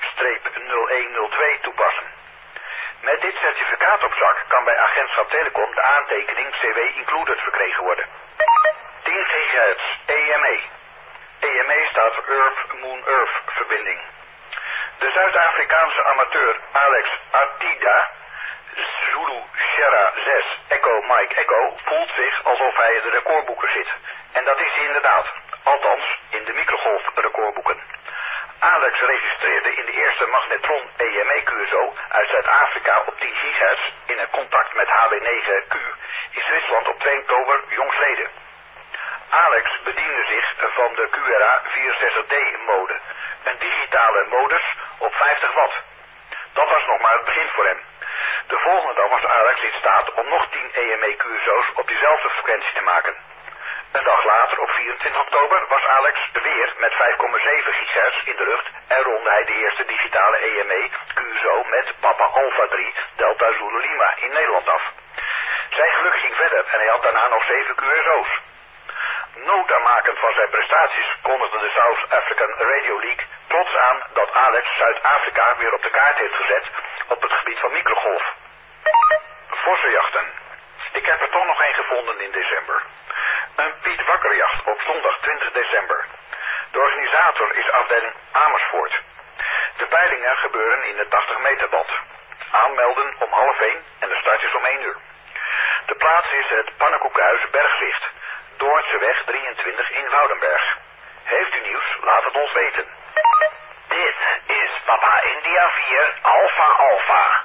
nul een nul twee toepassen. Met dit certificaat op zak kan bij Agentschap Telecom de aantekening C W Included verkregen worden. tien gigahertz E M E. E M E staat voor Earth Moon Earth verbinding. De Zuid-Afrikaanse amateur Alex Artida, Zulu Sierra zes Echo Mike Echo, voelt zich alsof hij in de recordboeken zit. En dat is hij inderdaad, althans in de microgolf recordboeken. Alex registreerde in de eerste magnetron E M E Q S O uit Zuid-Afrika op tien gigahertz in een contact met H W negen Q in Zwitserland op twee oktober jongstleden. Alex bediende zich van de Q R A vierenzestig D mode, een digitale modus op vijftig watt. Dat was nog maar het begin voor hem. De volgende dag was Alex in staat om nog tien E M E Q S O's op diezelfde frequentie te maken. Een dag later, op vierentwintig oktober, was Alex weer met vijf komma zeven gigahertz in de lucht en ronde hij de eerste digitale E M E Q S O met Papa Alpha drie Delta Zulu Lima in Nederland af. Zijn geluk ging verder en hij had daarna nog zeven Q S O's. Notamakend van zijn prestaties kondigde de South African Radio League trots aan dat Alex Zuid-Afrika weer op de kaart heeft gezet op het gebied van microgolf. Vossenjachten. Ik heb er toch nog één gevonden in december. Een Piet Wakkerjacht op zondag twintig december. De organisator is afdeling Amersfoort. De peilingen gebeuren in de tachtig meter band. Aanmelden om half één en de start is om één uur. De plaats is het Pannenkoekenhuis Berglicht, Doornseweg drieëntwintig in Woudenberg. Heeft u nieuws? Laat het ons weten. Dit is Papa India vier Alpha Alpha.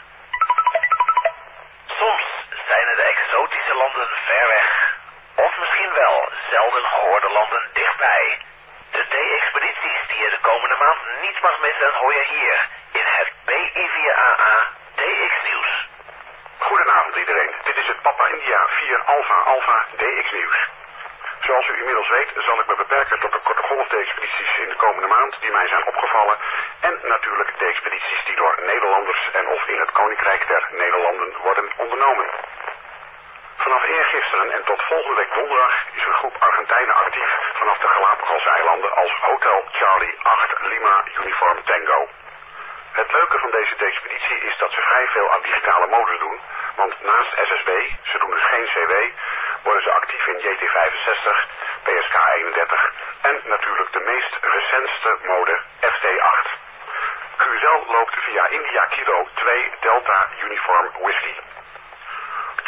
Soms zijn er de exotische landen ver weg. Of misschien wel zelden gehoorde landen dichtbij. De D-expedities die je de komende maand niet mag missen hoor je hier in het B I vier A A D X nieuws. Goedenavond iedereen, dit is het Papa India vier Alpha Alpha D X nieuws. Zoals u inmiddels weet zal ik me beperken tot de korte golf-expedities in de komende maand die mij zijn opgevallen en natuurlijk de expedities die door Nederlanders en of in het Koninkrijk der Nederlanden worden ondernomen. Vanaf eergisteren en tot volgende week donderdag is een groep Argentijnen actief vanaf de Galapagos-eilanden als Hotel Charlie acht Lima Uniform Tango. Het leuke van deze expeditie is dat ze vrij veel aan digitale modus doen, want naast S S B, ze doen dus geen C W, worden ze actief in J T vijfenzestig, P S K eenendertig en natuurlijk de meest recentste mode F T acht. Q S L loopt via India Kilo twee Delta Uniform Whisky.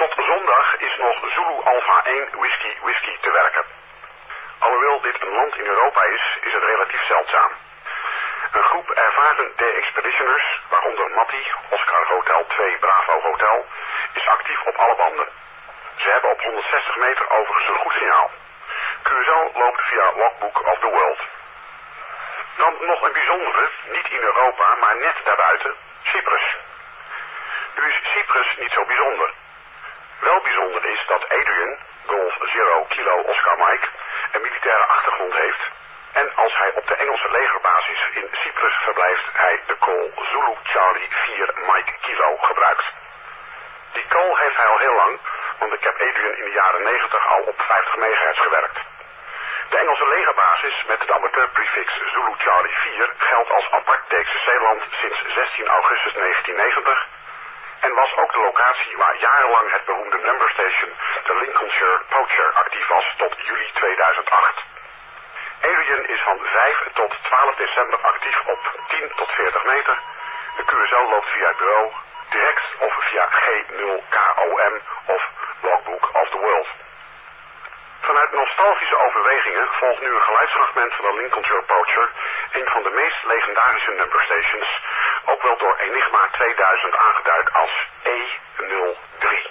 Tot zondag is nog Zulu Alpha één Whisky Whisky te werken. Alhoewel dit een land in Europa is, is het relatief zeldzaam. Een groep ervaren D-expeditioners, waaronder Matti, Oscar Hotel twee Bravo Hotel, is actief op alle banden. Ze hebben op honderdzestig meter overigens een goed signaal. Curaçao loopt via Logbook of the World. Dan nog een bijzondere, niet in Europa, maar net daarbuiten, Cyprus. Nu is Cyprus niet zo bijzonder. Wel bijzonder is dat Adrian, Golf Zero Kilo Oscar Mike, een militaire achtergrond heeft. En als hij op de Engelse legerbasis in Cyprus verblijft, hij de call Zulu Charlie vier Mike Kilo gebruikt. Die call heeft hij al heel lang, want ik heb Adrian in de jaren negentig al op vijftig megahertz gewerkt. De Engelse legerbasis met het amateurprefix Zulu Charlie vier geldt als apart D X C-land sinds zestien augustus negentien negentig en was ook de locatie waar jarenlang het beroemde number station, de Lincolnshire Poacher, actief was tot juli tweeduizend acht. Adrian is van vijf tot twaalf december actief op tien tot veertig meter. De Curaçao loopt via het bureau, direct of via G nul K O M of Logbook of the World. Vanuit nostalgische overwegingen volgt nu een geluidsfragment van de Lincolnshire Poacher, een van de meest legendarische numberstations, ook wel door Enigma tweeduizend aangeduid als E nul drie.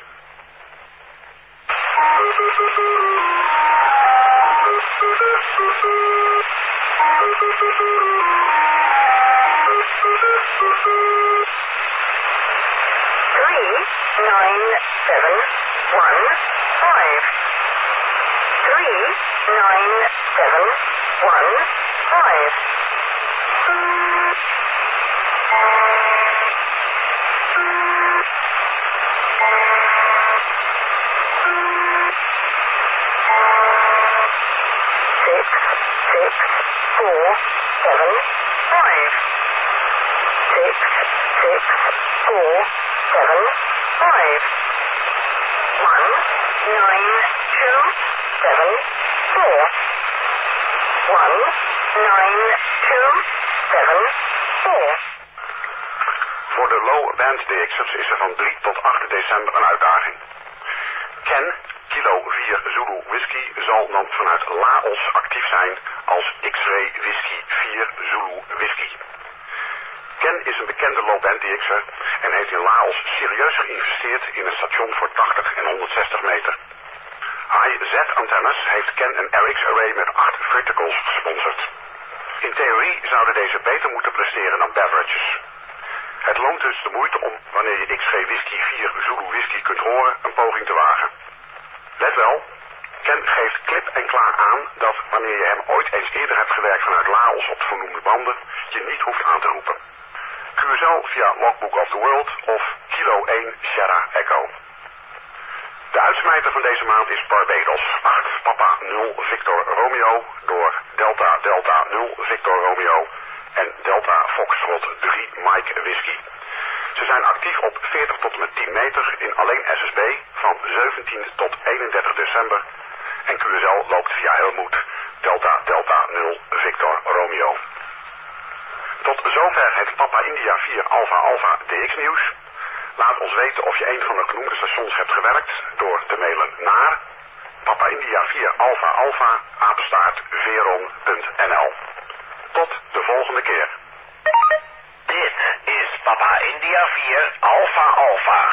Three nine seven one five. Three nine seven one five. Six six four seven five. Six six four seven five. One nine two seven four. One nine two seven four. Voor de low band D X'ers is er van drie tot acht december een uitdaging. Ken, Kilo vier Zulu Whisky, zal dan vanuit Laos actief zijn als X-Ray Whisky vier Zulu Whisky. Ken is een bekende low band D X'er en heeft in Laos serieus geïnvesteerd in een station voor tachtig en honderdzestig meter. High Z-antennes heeft Ken een R X-array met acht verticals gesponsord. In theorie zouden deze beter moeten presteren dan beverages. Het loont dus de moeite om, wanneer je X-Ray Whisky vier Zulu Whisky kunt horen, een poging te wagen. Let wel, Ken geeft klip en klaar aan dat wanneer je hem ooit eens eerder hebt gewerkt vanuit Laos op de vernoemde banden, je niet hoeft aan te roepen. Curaçao via Logbook of the World of Kilo één Sierra Echo. De uitsmijter van deze maand is Barbados acht Papa nul Victor Romeo door Delta Delta nul Victor Romeo en Delta Foxtrot drie Mike Whisky. Ze zijn actief op veertig tot en met tien meter in alleen S S B van zeventien tot eenendertig december en Curaçao loopt via Helmoet Delta Delta nul Victor Romeo. Tot zover het Papa India vier Alpha Alpha D X nieuws. Laat ons weten of je een van de genoemde stations hebt gewerkt door te mailen naar Papa India vier Alpha Alpha apenstaart veron punt n l. Tot de volgende keer. Dit is Papa India vier Alpha Alpha.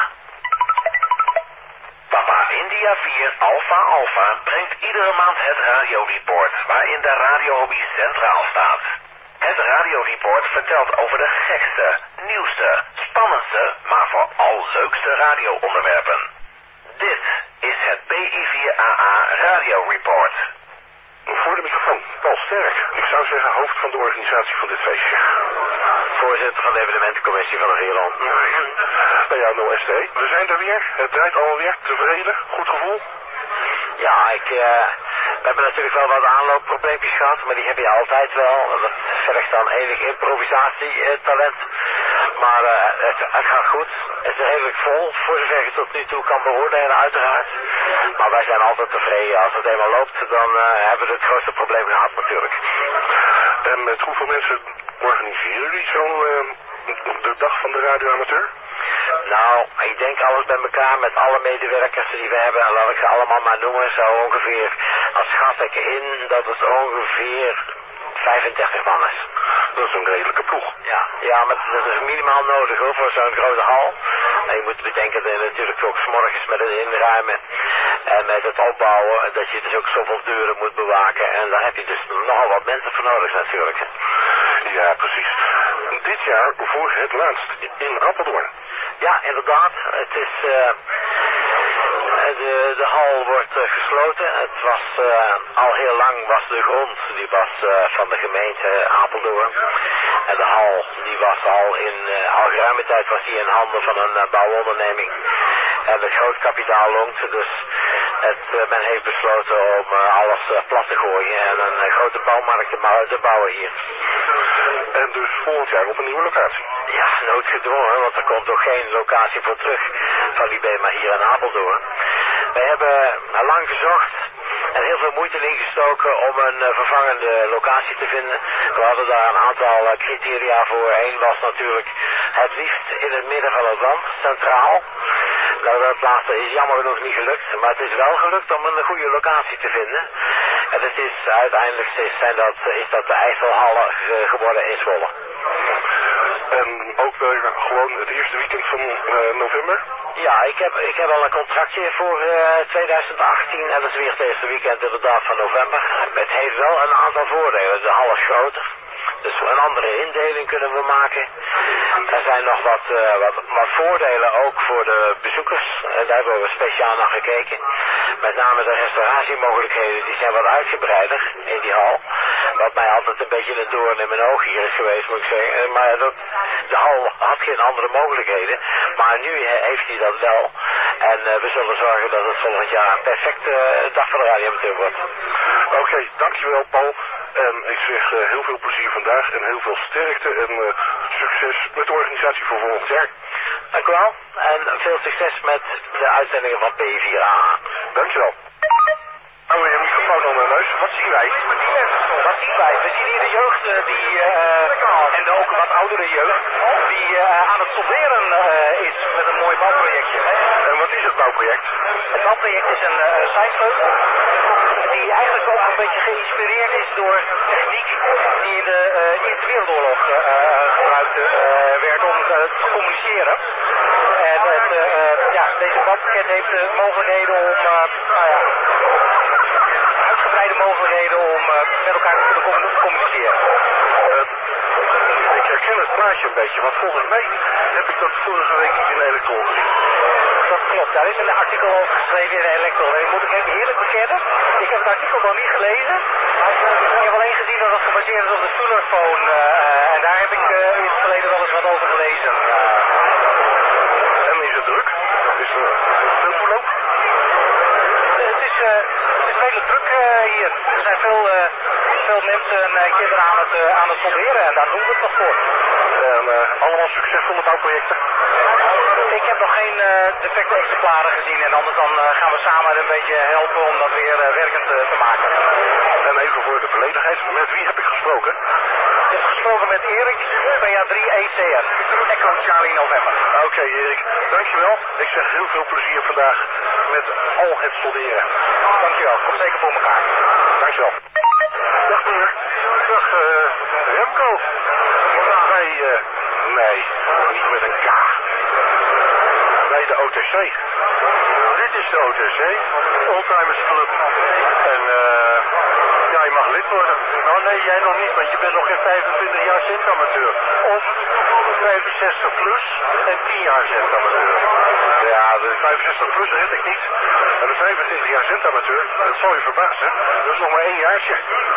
Papa India vier Alpha Alpha brengt iedere maand het radioreport waarin de radiohobby centraal staat. Het radioreport vertelt over de gekste, nieuwste, spannendste, maar vooral leukste radioonderwerpen. Dit is het P I vier A A radioreport. Voor de microfoon, Paul Sterk. Ik zou zeggen hoofd van de organisatie van dit feestje. Voorzitter van de evenementencommissie van de Nederland. Bij jou nul S T. We zijn er weer. Het draait allemaal weer. Tevreden. Goed gevoel. Ja, ik, uh, we hebben natuurlijk wel wat aanloopprobleempjes gehad, maar die heb je altijd wel. Dat vergt dan enig improvisatietalent. Maar uh, het, het gaat goed. Het is redelijk vol, voor zover je tot nu toe kan beoordelen uiteraard. Maar wij zijn altijd tevreden. Als het eenmaal loopt, dan uh, hebben we het grootste probleem gehad natuurlijk. En met hoeveel mensen organiseren jullie zo'n uh, de dag van de radioamateur? Nou, ik denk alles bij elkaar met alle medewerkers die we hebben, en laat ik ze allemaal maar noemen, zo ongeveer, als schat ik in dat het ongeveer vijfendertig man is. Dat is een redelijke ploeg. Ja, ja, maar dat is minimaal nodig hoor, voor zo'n grote hal. En je moet bedenken dat je natuurlijk ook 's morgens met het inruimen en met het opbouwen, dat je dus ook zoveel deuren moet bewaken. En daar heb je dus nogal wat mensen voor nodig natuurlijk. Ja, precies. Dit jaar voor het laatst in Apeldoorn. Ja, inderdaad. Het is... Uh, de, de hal wordt uh, gesloten. Het was uh, al heel lang was de grond, die was uh, van de gemeente Apeldoorn. En de hal, die was al in, uh, al geruime tijd was die in handen van een uh, bouwonderneming. En met groot kapitaal longt, dus het, uh, men heeft besloten om uh, alles uh, plat te gooien en een uh, grote bouwmarkt te, te bouwen hier. En dus volgend jaar op een nieuwe locatie? Ja, noodgedwongen, want er komt toch geen locatie voor terug van die Bema hier in Apeldoorn. Wij hebben lang gezocht en heel veel moeite ingestoken om een uh, vervangende locatie te vinden. We hadden daar een aantal uh, criteria voor. Eén was natuurlijk het liefst in het midden van het land, centraal. Nou, dat laatste is jammer genoeg niet gelukt, maar het is wel gelukt om een goede locatie te vinden. En het is uiteindelijk zijn dat, is dat de IJsselhallen uh, geworden in Zwolle. En ook uh, gewoon het eerste weekend van uh, november? Ja, ik heb, ik heb al een contractje voor uh, tweeduizend achttien en dat is weer het eerste weekend inderdaad van november. Het heeft wel een aantal voordelen. De hal is groter. Dus een andere indeling kunnen we maken. Er zijn nog wat, uh, wat, wat voordelen ook voor de bezoekers. Uh, daar hebben we speciaal naar gekeken. Met name de restauratiemogelijkheden, die zijn wat uitgebreider in die hal. Wat mij altijd een beetje een doorn in mijn oog hier is geweest, moet ik zeggen. Maar dat, de hal had geen andere mogelijkheden. Maar nu heeft hij dat wel. En uh, we zullen zorgen dat het volgend jaar een perfecte uh, dag voor de radioamateur wordt. Oké, okay, dankjewel Paul. En ik zeg uh, heel veel plezier vandaag en heel veel sterkte en uh, succes met de organisatie voor volgend jaar. Dank u wel. En veel succes met de uitzendingen van P vier A. Dankjewel. Hou je microfoon onder de neus. Wat zien wij? Wat zien wij? We zien hier de jeugd uh, die, uh, en de ook wat oudere jeugd, die uh, aan het solderen uh, is met een mooi bouwprojectje. En wat is het bouwproject? Het bouwproject is een uh, siteveugel die eigenlijk ook een beetje geïnspireerd is door techniek die in de uh, Eerste Wereldoorlog uh, gebruikt uh, werd om uh, te communiceren. En het, uh, ja, deze bouwpakket heeft de mogelijkheden om, uh, nou ja, uitgebreide mogelijkheden om uh, met elkaar te kunnen communiceren. Uh, ik herken het plaatje een beetje, want volgens mij heb ik dat vorige week in Elektron gezien. Dat klopt, daar is een artikel over geschreven in Elektron. En moet ik even eerlijk bekennen, ik heb het artikel nog niet gelezen. Maar ik heb alleen gezien dat het gebaseerd is op de Solarphone. Uh, en daar heb ik uh, in het verleden wel eens wat over gelezen. Uh, en is het druk? Is er veel verloop? Het is, uh, het is redelijk druk uh, hier. Er zijn veel, uh, veel mensen en uh, kinderen aan het, uh, aan het solderen en daar doen we het nog voor. En uh, allemaal succesvolle bouwprojecten? Ik heb nog geen uh, defecte exemplaren gezien en anders dan uh, gaan we samen een beetje helpen om dat weer uh, werkend uh, te maken. En even voor de volledigheid, met wie heb ik gesproken? Ik heb gesproken met Erik, P A drie E C R, Echo Charlie November. Oké okay, Erik, dankjewel. Ik zeg heel veel plezier vandaag met al het solderen. Dankjewel, kom zeker voor elkaar. Dankjewel. Dag meneer. Dag uh, Remco. Bij, uh, nee, niet met een K. Bij de O T C. Dit is de O T C, Oldtimers Club. En uh, ja, je mag lid worden. Nou nee, jij nog niet, want je bent nog geen vijfentwintig jaar centamateur. Of vijfenzestig plus en tien jaar centamateur. Ja, de vijfenzestig plus red ik niet. En de vijfentwintig jaar centamateur, dat zal je verbazen. Dat is nog maar één jaartje.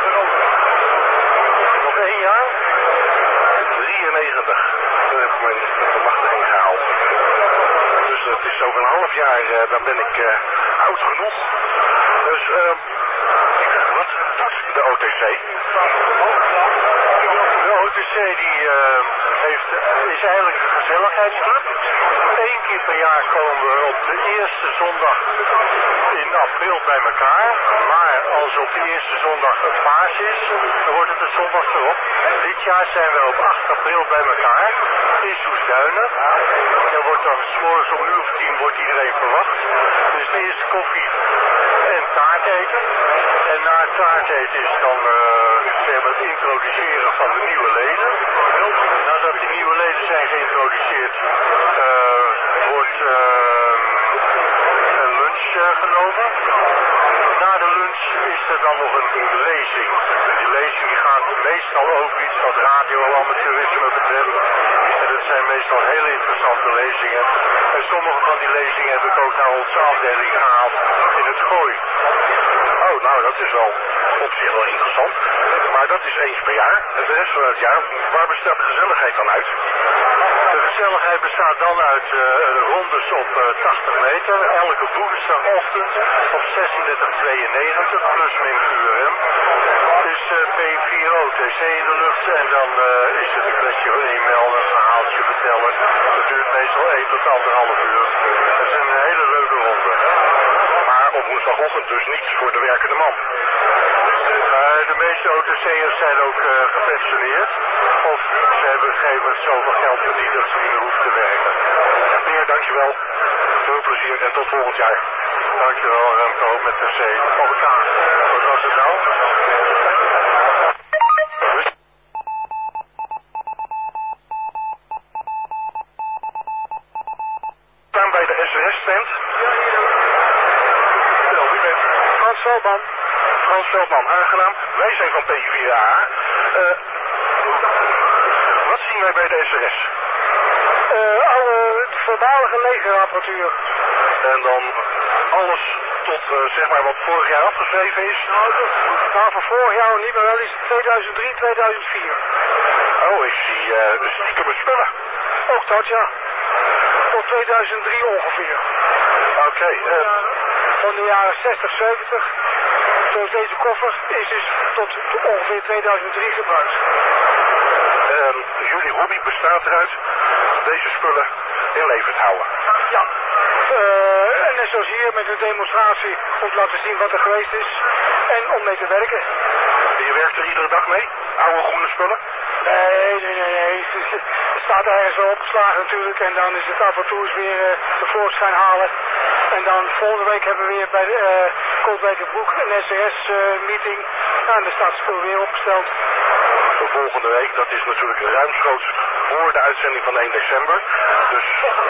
Nog één jaar? drieënnegentig. Dat heb ik mijn bemachtiging gehaald. Dus het is over een half jaar, uh, dan ben ik uh, oud genoeg. Dus, uh, wat doet de O T C? De O T C die uh, heeft, is eigenlijk een gezelligheidsclub. Eén keer per jaar komen we op de eerste zondag in in april bij elkaar, maar als op de eerste zondag een paas is, dan wordt het de zondag erop. Dit jaar zijn we op acht april bij elkaar in Soesduinen. Er wordt dan 's morgens om een uur of tien wordt iedereen verwacht. Dus de eerste koffie en taart eten. En na het taart eten is dan uh, zeg maar het introduceren van de nieuwe leden. Nadat die nieuwe leden zijn geïntroduceerd, uh, wordt uh, een lunch uh, genomen. Na de lunch is er dan nog een lezing. Die lezing die gaat meestal over iets wat radioamateurisme betreft. En dat zijn meestal hele interessante lezingen. En sommige van die lezingen heb ik ook naar onze afdeling gehaald in het Gooi. Oh, nou dat is wel op zich wel interessant. Maar dat is eens per jaar. En de rest van het jaar, waar bestaat de gezelligheid dan uit? De gezelligheid bestaat dan uit uh, rondes op uh, tachtig meter. Elke woensdagochtend op zesendertig tweeënnegentig plus min U R M. Dus uh, P vier O T C in de lucht. En dan uh, is het een kwestie van inmelden, een verhaaltje vertellen. Dat duurt meestal één tot anderhalf uur. Dat is een hele leuke ronde. Maar op woensdagochtend dus niets voor de werkende man. Uh, de meeste O T C'ers zijn ook uh, gepensioneerd. Of ze hebben gegeven zoveel geld verdiend dat ze niet meer hoeven te werken. Meneer, dankjewel. Veel plezier en tot volgend jaar. Dankjewel Remco met de C. Op elkaar. Wat was het nou? We staan bij de S R S-stand. Stel, wie bent? Frans Veldman. Frans Veldman, aangenaam. Wij zijn van P vier A. Uh, wat zien wij bij de S R S? Uh, oude, voormalige legerapparatuur. En dan alles tot uh, zeg maar wat vorig jaar afgeschreven is? Nou, nou voor vorig jaar niet, maar wel is het tweeduizend drie, tweeduizend vier. Oh, ik zie uh, stiekem spullen. Ook dat, ja. Tot tweeduizend drie ongeveer. Oké. Okay, uh, van de jaren zestig, zeventig. Zoals deze koffer is dus tot ongeveer tweeduizend drie gebruikt. En jullie hobby bestaat eruit deze spullen in leven te houden? Ja. Uh, en net zoals hier met een demonstratie om te laten zien wat er geweest is. En om mee te werken. En je werkt er iedere dag mee? Oude groene spullen? Nee, nee, nee, nee. Het staat ergens wel opgeslagen natuurlijk. En dan is het af en toe eens weer uh, tevoorschijn halen. En dan volgende week hebben we weer bij de uh, Kootwijkerbroek een S R S-meeting. Uh, nou, en daar staat het spul weer opgesteld. De volgende week, dat is natuurlijk ruimschoots voor de uitzending van één december. Dus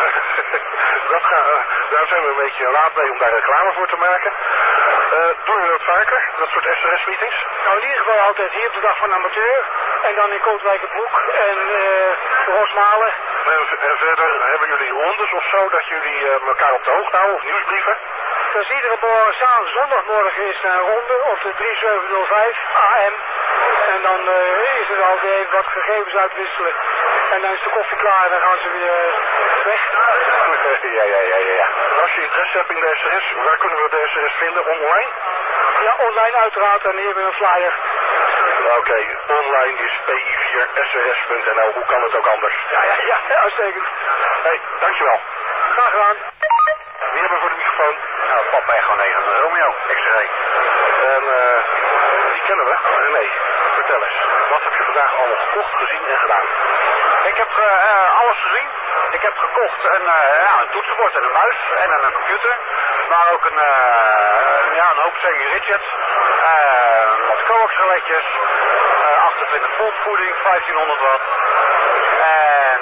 dat gaan, uh, daar zijn we een beetje laat mee om daar reclame voor te maken. Uh, doen we dat vaker, dat soort S R S-meetings? Nou, in ieder geval altijd hier op de dag van de amateur. En dan in Kootwijkerbroek en uh, Rosmalen. En, en verder hebben jullie rondes of zo, dat jullie uh, elkaar op de hoogte houden of nieuwsbrieven? Dus iedere morgen, zondagmorgen is er een ronde op de drie zeven nul vijf A M. En dan uh, is er altijd even wat gegevens uitwisselen. En dan is de koffie klaar en dan gaan ze weer uh, weg. Ja, ja, ja, ja. Als je interesse hebt in de S R S, waar kunnen we de S R S vinden? Online? Ja, online uiteraard. En hier hebben we een flyer. Oké, okay. Online is P I vier S R S punt N L. Hoe kan het ook anders? Ja, ja, ja, uitstekend. Hé, hey, dankjewel. Graag gedaan. Wie hebben we voor de microfoon? Nou, Papa Echo negen, Romeo, X-ray. En uh, die kennen we. René, vertel eens. Wat heb je vandaag allemaal gekocht, gezien en gedaan? Ik heb uh, alles gezien. Ik heb gekocht een, uh, ja, een toetsenbord en een muis en een computer. Maar ook een, uh, ja, een hoop semi-rigid. Uh, wat coax reletjes. Uh, achtentwintig volt voeding, vijftienhonderd watt. En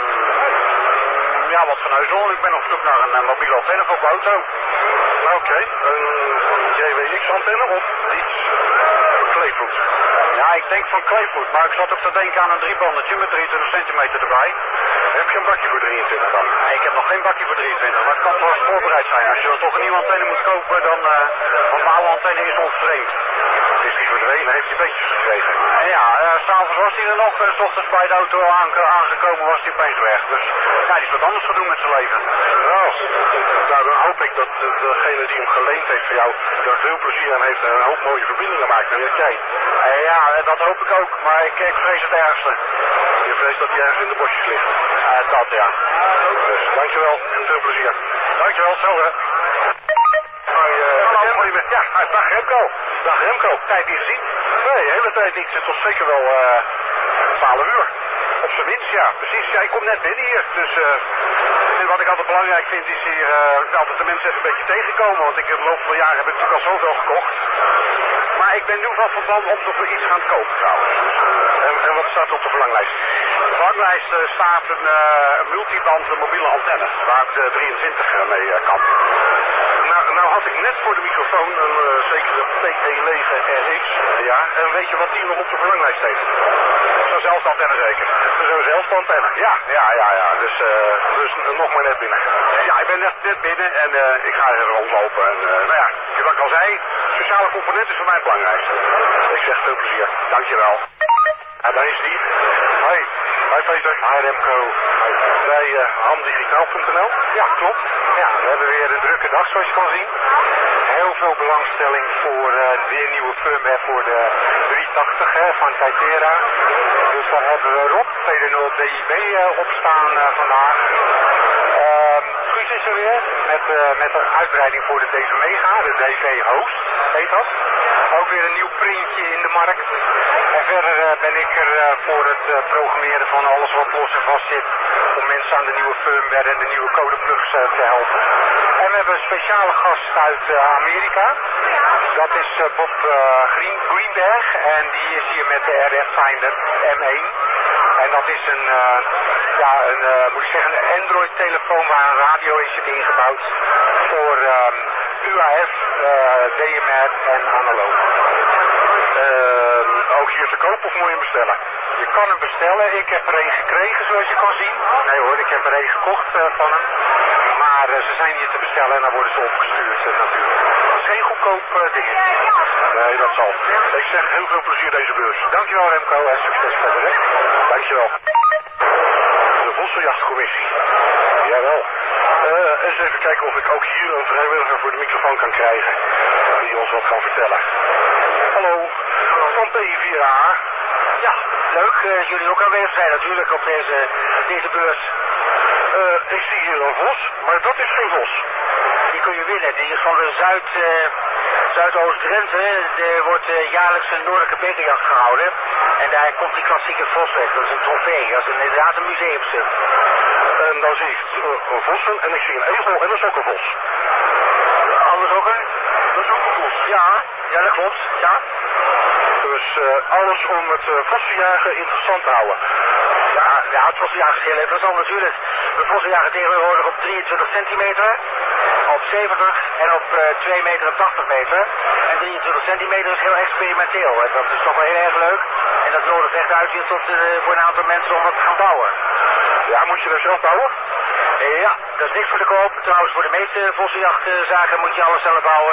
ja, wat van huis. Ik ben op zoek naar een uh, mobiele antenne voor op de auto. Oké, okay. Een J W X-antenne of iets Kleefvoet? Ja, ik denk van Kleefvoet, maar ik zat ook te denken aan een driebandetje met drieëntwintig centimeter erbij. Heb je een bakje voor drieëntwintig dan? Nee, ik heb nog geen bakje voor drieëntwintig, maar het kan wel eens voorbereid zijn. Als je dan toch een nieuwe antenne moet kopen, dan, uh, want mijn oude antenne is ontvreemd. Is die verdwenen, heeft hij beetjes gekregen? En ja, uh, s'avonds was hij er nog, en s ochtends bij de auto aange aangekomen was hij opeens weg. Dus ja, die is wat anders gaan doen met zijn leven. Oh, nou dan hoop ik dat uh, degene die hem geleend heeft voor jou er veel plezier aan heeft en een hoop mooie verbindingen maakt, net jij. Uh, ja, dat hoop ik ook, maar ik, ik vrees het ergste. Je vreest dat hij ergens in de bosjes ligt? Uh, dat ja. Dus dankjewel en veel plezier. Dankjewel, hetzelfde. Hoi, uh, Hallo, Remco. Ja, dag Remco. Dag Remco. Tijd niet gezien? Nee, de hele tijd niet. Het zit toch zeker wel uh, twaalf uur. Op zijn minst, ja. Precies. Ja, ik kom net binnen hier. Dus uh, wat ik altijd belangrijk vind is hier uh, altijd de mensen even een beetje tegenkomen. Want ik in de loop van de jaren heb ik natuurlijk al zoveel gekocht. Maar ik ben nu van van plan om toch iets gaan kopen trouwens. Dus, uh, en, en wat staat er op de verlanglijst? De verlanglijst uh, staat een, uh, een multiband een mobiele antenne. Waar de drieëntwintig mee uh, kan. Nou, nou had ik net voor de microfoon een uh, zekere P E negen R X. Ja, en weet je wat die nog op de verlanglijst heeft? Zo'n zelfde antenne zeker. Zo'n zelfde antenne. Ja, ja, ja, ja. Dus, uh, dus uh, nog maar net binnen. Ja, ik ben net, net binnen en uh, ik ga er rondlopen. En uh, nou ja, wat ik al zei, sociale component is voor mij het belangrijkste. Ik zeg veel plezier. Dankjewel. En daar is die. Hoi. Hoi Peter. Hi Remco. Hi. Bij uh, hamdigitaal punt n l. Ja, klopt. Ja, we hebben weer een drukke dag zoals je kan zien. Heel veel belangstelling voor uh, weer nieuwe firmware voor de driehonderdtachtig hè, van Kythera. Dus daar hebben we Rob twee punt nul D I B uh, op staan uh, vandaag. Uh, Guus is er weer met, uh, met een uitbreiding voor de D V Mega, de D V Host heet dat. Ook weer een nieuw printje in de markt. En verder uh, ben ik er uh, voor het uh, programmeren van alles wat los en vast zit. Om mensen aan de nieuwe firmware en de nieuwe codeplugs uh, te helpen. En we hebben een speciale gast uit uh, Amerika. Dat is uh, Bob uh, Green, Greenberg. En die is hier met de R F Finder M één. En dat is een, uh, ja, een uh, moet ik zeggen, een Android telefoon waar een radio in zit ingebouwd. Voor um, U A F, uh, D M R en analoog. Uh, ook hier te koop of moet je hem bestellen? Je kan hem bestellen. Ik heb er een gekregen zoals je kan zien. Nee hoor, ik heb er een gekocht uh, van hem. Maar uh, ze zijn hier te bestellen en dan worden ze opgestuurd uh, natuurlijk. Dat is geen goedkoop uh, ding. Nee, dat zal. Ik zeg heel veel plezier deze beurs. Dankjewel Remco en succes verder. Hè? Dankjewel. De Vossenjachtcommissie. Jawel. Uh, eens even kijken of ik ook hier een vrijwilliger voor de microfoon kan krijgen. Die ons wat kan vertellen. Hallo. Van P vier A. Ja, leuk. Uh, jullie ook aanwezig zijn natuurlijk op deze, deze beurs. Uh, ik zie hier een vos, maar dat is geen vos. Die kun je winnen. Die is van de Zuid, uh, Zuidoost-Drenthe. Er wordt uh, jaarlijks een noordelijke bekerjacht gehouden. En daar komt die klassieke vos weg. Dat is een trofee. Dat is inderdaad een museumstuk. En dan zie ik uh, een vossen en ik zie een egel en dat is ook een vos. Anders ook een? Dat is ook een vos. Ja, ja dat klopt. Ja. Dus uh, alles om het uh, vossenjagen interessant te houden. Ja, ja, het vossenjagen is heel interessant natuurlijk. We vossenjagen tegenwoordig op drieëntwintig centimeter, op zeventig en op uh, twee meter en tachtig meter. En drieëntwintig centimeter is heel experimenteel. En dat is toch wel heel erg leuk. En dat nodigt echt uit weer tot, uh, voor een aantal mensen om wat te gaan bouwen. Ja, moet je dat zelf bouwen? Ja, dat is niks voor de koop. Trouwens, voor de meeste vossenjachtzaken moet je alles zelf bouwen.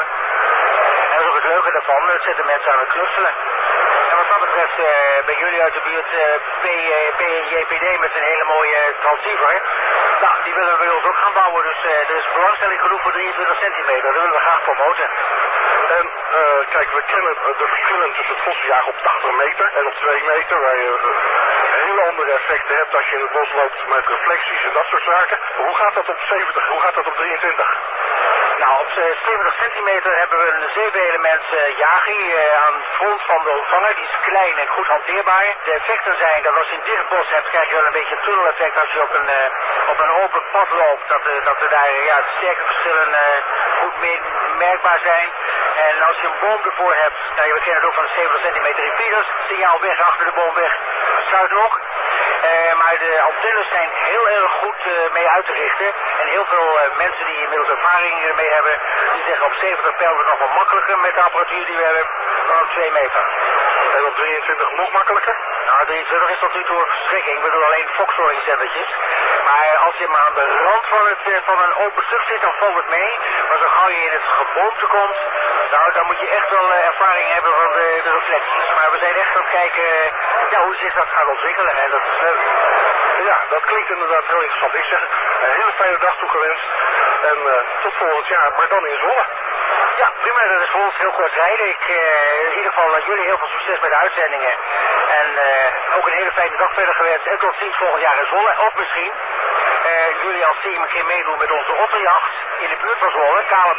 En dat is ook het leuke daarvan. Het zetten mensen aan het knutselen. En wat dat betreft, uh, bij jullie uit de buurt uh, P, uh, P J P D met een hele mooie transceiver. Nou, die willen we bij ons ook gaan bouwen. Dus uh, er is belangstelling genoeg voor drieëntwintig centimeter. Dat willen we graag promoten. En uh, kijk, we kennen de verschillen tussen het vossenjagen op tachtig meter en op twee meter. Waar je uh, hele andere effecten hebt als je in het bos loopt met reflecties en dat soort zaken. Hoe gaat dat op zeventig? Hoe gaat dat op drieëntwintig? Nou, op zeventig centimeter hebben we een zeven elements uh, jagi uh, aan het front van de ontvanger. Die is klein en goed hanteerbaar. De effecten zijn dat als je een dicht bos hebt, krijg je wel een beetje een tunneleffect als je op een, uh, op een open pad loopt. Dat, uh, dat er daar ja, sterke verschillen uh, goed mee merkbaar zijn. En als je een boom ervoor hebt, nou, we kennen het ook van de zeventig centimeter repeaters, signaal weg, achter de boom weg, sluit nog. Uh, maar de antennes zijn heel erg goed uh, mee uit te richten. En heel veel uh, mensen die inmiddels ervaring ermee hebben, die zeggen op zeventig pijl het nog wel makkelijker met de apparatuur die we hebben dan op twee meter. En op drieëntwintig nog makkelijker? Nou, drieëntwintig is tot nu toe een verschrikking. Ik bedoel alleen Foxtrotting zendertjes. Maar als je maar aan de rand van, het, van een open stuk zit, dan valt het mee. Maar zo gauw je in het geboomte komt, nou, dan moet je echt wel uh, ervaring hebben van de, de reflecties. Maar we zijn echt aan het kijken uh, ja, hoe zich dat gaat ontwikkelen. En dat is leuk. Ja, dat klinkt inderdaad heel interessant. Ik zeg een hele fijne dag toegewenst. En uh, tot volgend jaar, maar dan in Zwolle. Ja, prima. Dat is voor ons heel kort rijden. Ik, uh, in ieder geval uh, jullie heel veel succes met de uitzendingen. En uh, ook een hele fijne dag verder gewenst. En tot ziens volgend jaar in Zwolle. Of misschien uh, jullie als team een keer meedoen met onze otterjacht in de buurt van Zwolle, Kalenberg.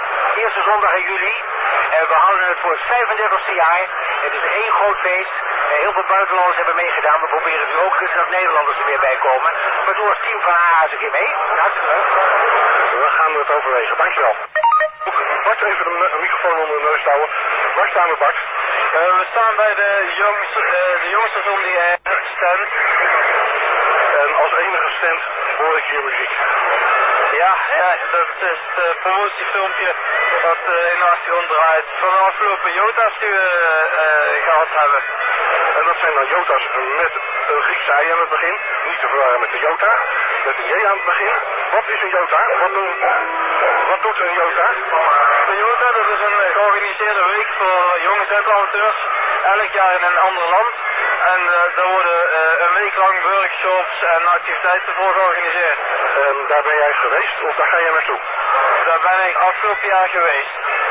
Eerste zondag in juli. En we houden het voor het vijfendertigste jaar. Het is één groot feest. En heel veel buitenlanders hebben meegedaan. We proberen nu ook dat Nederlanders er weer bij komen. Maar doe als team van A A eens een keer mee. Hartstikke leuk. We gaan het overwegen. Dankjewel. Bart, even de, de microfoon onder de neus houden. Waar staan we, Bart? Uh, we staan bij de, jongs, uh, de jongste zon die er stand. En als enige stand hoor ik hier muziek. Ja, ja, dat is het promotiefilmpje wat uh, in de achtergrond draait van de afgelopen Jota's die we uh, gehad hebben. En dat zijn dan Jota's met een Griekse ei aan het begin, niet te verwarren met de Jota, met een J aan het begin. Wat is een Jota? Wat, doen, wat doet een Jota? De Jota, dat is een georganiseerde week voor jonge zendamateurs, elk jaar in een ander land. En uh, daar worden uh, een week lang workshops en activiteiten voor georganiseerd. En daar ben jij geweest of daar ga jij naartoe? Daar ben ik afgelopen jaar geweest.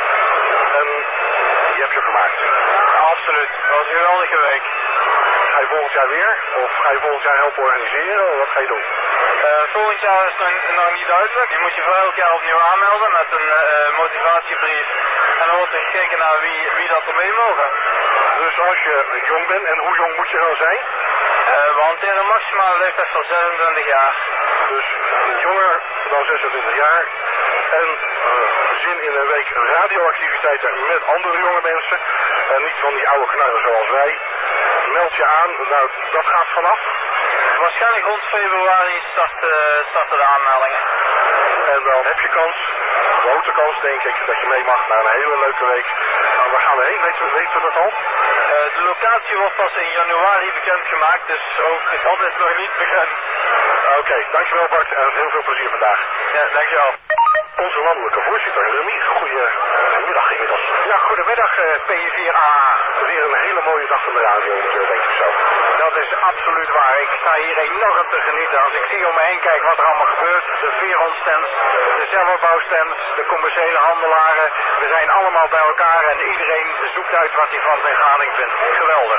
En je hebt je gemaakt? Absoluut, dat was een geweldige week. Ga je volgend jaar weer? Of ga je volgend jaar helpen organiseren? Of wat ga je doen? Uh, volgend jaar is het nog, nog niet duidelijk. Je moet je voor elk jaar opnieuw aanmelden met een uh, motivatiebrief. En dan wordt er gekeken naar wie, wie dat er mee mogen. Dus als je jong bent, en hoe jong moet je dan zijn? Uh, we hanteren een maximale leeftijd van zesentwintig jaar. Dus jonger dan zesentwintig jaar. En uh, zin in een week radioactiviteiten met andere jonge mensen. En niet van die oude knarren zoals wij. Meld je aan. Nou, dat gaat vanaf. Waarschijnlijk rond februari starten, starten de aanmeldingen. En dan heb je kans, grote kans denk ik, dat je mee mag naar een hele leuke week. Nou, waar gaan we heen? Weten we, weten we dat al? Uh, de locatie wordt pas in januari bekendgemaakt, dus ook dat is nog niet bekend. Oké, okay, dankjewel Bart en heel veel plezier vandaag. Ja, dankjewel. Onze landelijke voorzitter, Remy, goedemiddag inmiddels. Ja, goedemiddag uh, P vier A. Weer een hele mooie dag van de radio, denk ik zo. Dat is absoluut waar. Ik sta hier enorm te genieten. Als ik zie om me heen kijk wat er allemaal gebeurt. De Veron-stands, de zelfbouwstands, de commerciële handelaren. We zijn allemaal bij elkaar en iedereen zoekt uit wat hij van zijn gading vindt. Geweldig.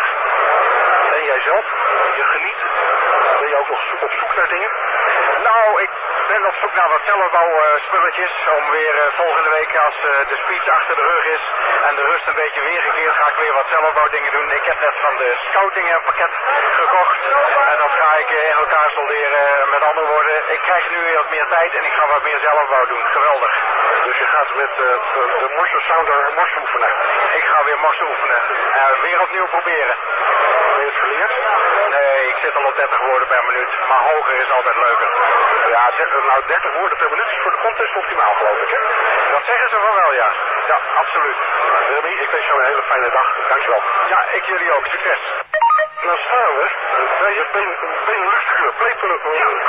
En jij zelf? Je geniet? Ben je ook nog op zoek naar dingen? Nou, ik ben op zoek naar wat zelfbouwspulletjes. Om weer uh, volgende week als uh, de speech achter de rug is en de rust een beetje weergekeerd, ga ik weer wat zelfbouwdingen doen. Ik heb net van de scouting een pakket gekocht. En dat ga ik uh, in elkaar solderen. Met andere woorden, ik krijg nu wat meer tijd en ik ga wat meer zelfbouw doen. Geweldig. Dus je gaat met uh, de, de morse sounder morse oefenen? Ik ga weer morse oefenen. Uh, weer opnieuw proberen. Ben je het geleerd? Nee, ik zit al op dertig woorden per minuut. Maar hoger is altijd leuker. Ja, nou dertig woorden per minuut is voor de contest optimaal, geloof ik, hè? Dat zeggen ze van wel, ja. Ja, absoluut. Remy, ik wens jou een hele fijne dag. Dankjewel. Ja, ik jullie ook. Succes. Nou staan we bij de Benelux Club, Playclub.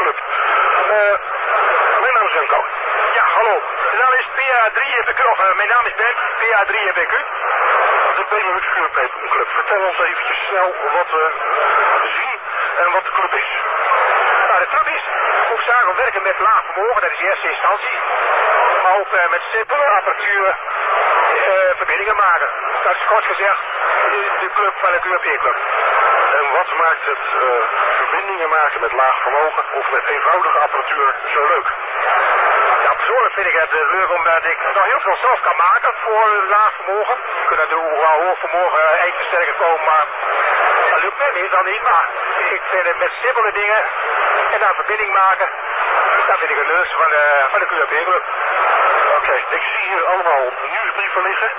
Uh, mijn naam is Remco. Ja, hallo. De naam is P A drie heb ik, of uh, mijn naam is Ben, P A drie heb ik u. De Benelux Club. Vertel ons eventjes snel wat we zien en wat de club is. Nou, de club is hoofdzakelijk werken met laag vermogen, dat is in eerste instantie. Maar ook uh, met simpele apparatuur uh, verbindingen maken. Dat is kort gezegd de, de club van de Q R P-club. En wat maakt het uh, verbindingen maken met laag vermogen of met eenvoudige apparatuur zo leuk? Ja, persoonlijk vind ik het uh, leuk omdat ik nog heel veel zelf kan maken voor uh, laag vermogen. Je kunt natuurlijk wel hoog vermogen uh, even sterker komen, maar dat lukt mij niet, dan niet. Maar ik vind het met simpele dingen en daar verbinding maken, dat vind ik het leukste van, uh, van de Q R P-club. Oké, okay, ik zie hier allemaal nieuwsbrieven liggen.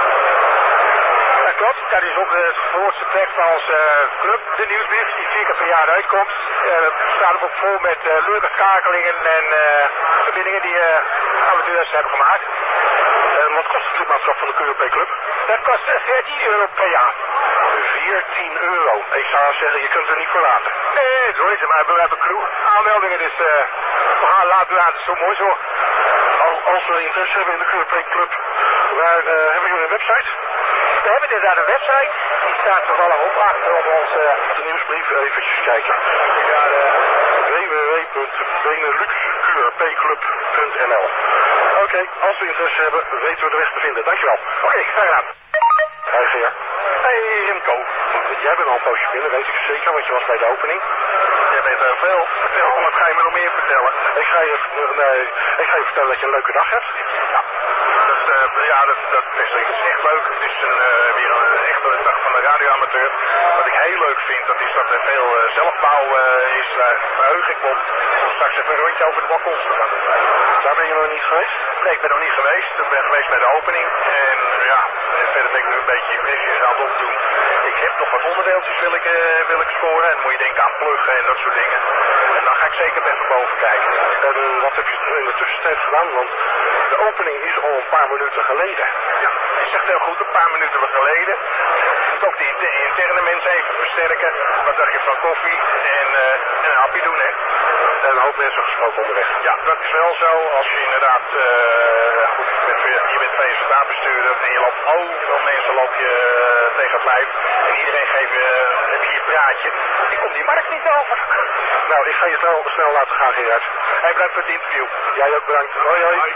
Dat klopt, dat is ook het grootste plek van onze uh, club, de nieuwsbrief, die vier keer per jaar uitkomt. Uh, staat ook vol met uh, leuke schakelingen en uh, verbindingen die uh, amateurs hebben gemaakt. En wat kost het lidmaatschap van de Q R P-club? Dat kost uh, veertien euro per jaar. veertien euro? Ik zou zeggen, je kunt er niet voor laten. Nee, zo is het, maar we hebben crew aanmeldingen, dus uh, we gaan laten laten, zo mooi zo. Als we interesse hebben in de Q R P-club, waar uh, hebben jullie een website? We hebben inderdaad een website, die staat toevallig op achter op onze uh, de nieuwsbrief, eventjes kijken. Ja, w w w punt benelux q r p club punt n l. Oké, okay, als we interesse hebben, weten we de weg te vinden. Dankjewel. Oké, okay, graag gedaan. Hey Geer. Hey Remco. Jij bent al een poosje binnen, weet ik zeker, want je was bij de opening. Jij weet heel veel. Vertel, wat ga je me nog meer vertellen? Ik ga je, nee, ik ga je vertellen dat je een leuke dag hebt. Ja. Dat, uh, ja, dat, dat is echt leuk. Het is een, uh, weer een echte dag van de radioamateur. Wat ik heel leuk vind, dat is dat er veel uh, zelfbouw uh, is. Daar verheug ik op om straks even een rondje over de balkons te gaan doen. Daar ben je nog niet geweest? Nee, ik ben nog niet geweest. Ik ben geweest bij de opening. En ja, verder ben ik nu een beetje frisjes aan het opdoen. Ik heb nog wat onderdeeltjes wil ik, uh, wil ik scoren. En dan moet je denken aan pluggen en dat soort dingen. En dan ga ik zeker even boven kijken. En wat heb je in de tussentijd gedaan? Want de opening is al een paar minuten geleden. Ja, je zegt heel goed, een paar minuten geleden. Je moet ook die interne mensen even versterken. Wat dacht je van koffie en, uh, en een hapje doen, hè? En een hoop mensen gesproken onderweg. Ja, dat is wel zo. Als je inderdaad, uh, goed, je bent, je bent V S A-bestuurder en je loopt overal mensen loop je uh, tegen het lijf. En iedereen geeft je, uh, heb je je praatje. Ik kom die markt niet over. Nou, ik ga je snel, snel laten gaan, Gerard. Hij bedankt voor het interview. Jij ook bedankt. Hoi, hoi. hoi.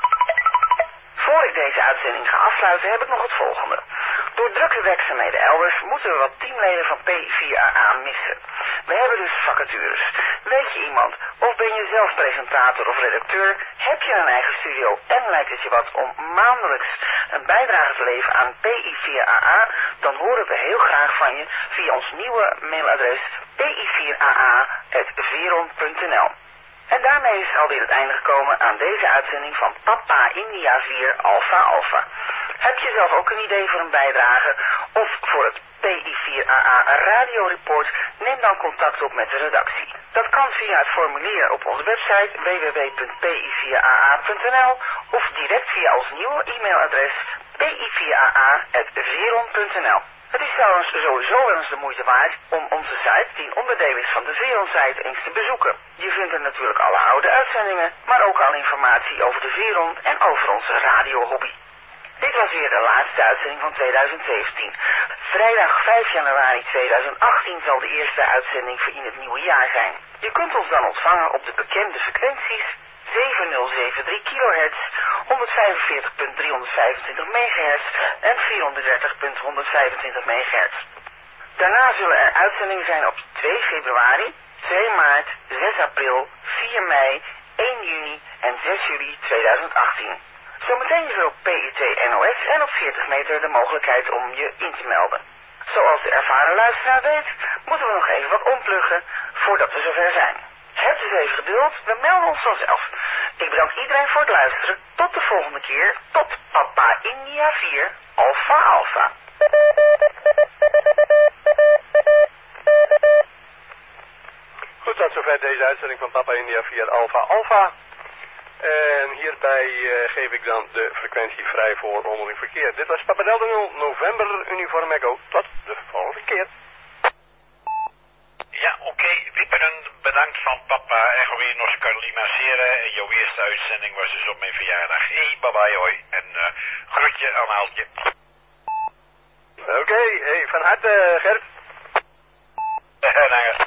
Voor ik deze uitzending ga afsluiten heb ik nog het volgende. Door drukke werkzaamheden elders moeten we wat teamleden van P vier A A missen. We hebben dus vacatures. Weet je iemand, of ben je zelf presentator of redacteur, heb je een eigen studio en lijkt het je wat om maandelijks een bijdrage te leveren aan P I vier A A, dan horen we heel graag van je via ons nieuwe mailadres p i vier a a apenstaartje veron punt n l. En daarmee is alweer het einde gekomen aan deze uitzending van Papa India vier Alpha Alpha. Heb je zelf ook een idee voor een bijdrage of voor het P I vier A A radioreport? Neem dan contact op met de redactie. Dat kan via het formulier op onze website w w w punt p i vier a a punt n l of direct via ons nieuwe e-mailadres p i vier a a apenstaartje veron punt n l. Het is trouwens sowieso wel eens de moeite waard om onze site, die een onderdeel is van de Veron-site, eens te bezoeken. Je vindt er natuurlijk alle oude uitzendingen, maar ook al informatie over de Veron en over onze radiohobby. Dit was weer de laatste uitzending van tweeduizend zeventien. Vrijdag vijf januari tweeduizend achttien zal de eerste uitzending voor in het nieuwe jaar zijn. Je kunt ons dan ontvangen op de bekende frequenties zeven nul zeven drie kilohertz, honderdvijfenveertig punt driehonderdvijfentwintig megahertz en vierhonderddertig punt honderdvijfentwintig megahertz. Daarna zullen er uitzendingen zijn op twee februari, twee maart, zes april, vier mei, één juni en zes juli tweeduizend achttien. Zometeen is er op P I T N O S en op veertig meter de mogelijkheid om je in te melden. Zoals de ervaren luisteraar weet, moeten we nog even wat ompluggen voordat we zover zijn. Heb dus even geduld, we melden ons vanzelf. Ik bedank iedereen voor het luisteren. Tot de volgende keer. Tot Papa India vier Alpha Alpha. Goed, tot zover deze uitzending van Papa India vier Alpha Alpha. En hierbij uh, geef ik dan de frequentie vrij voor onderling verkeer. Dit was Papa Delta nul, November, Uniform Echo. Tot de volgende keer. Ja, oké. Okay. Wieperen, bedankt van Papa Echo weer nog Carolina Seren. En jouw eerste uitzending was dus op mijn verjaardag. Hey, bye bye, hoi. En uh, groetje aan Aaltje. Oké, okay, hey, van harte, Gert. Uh,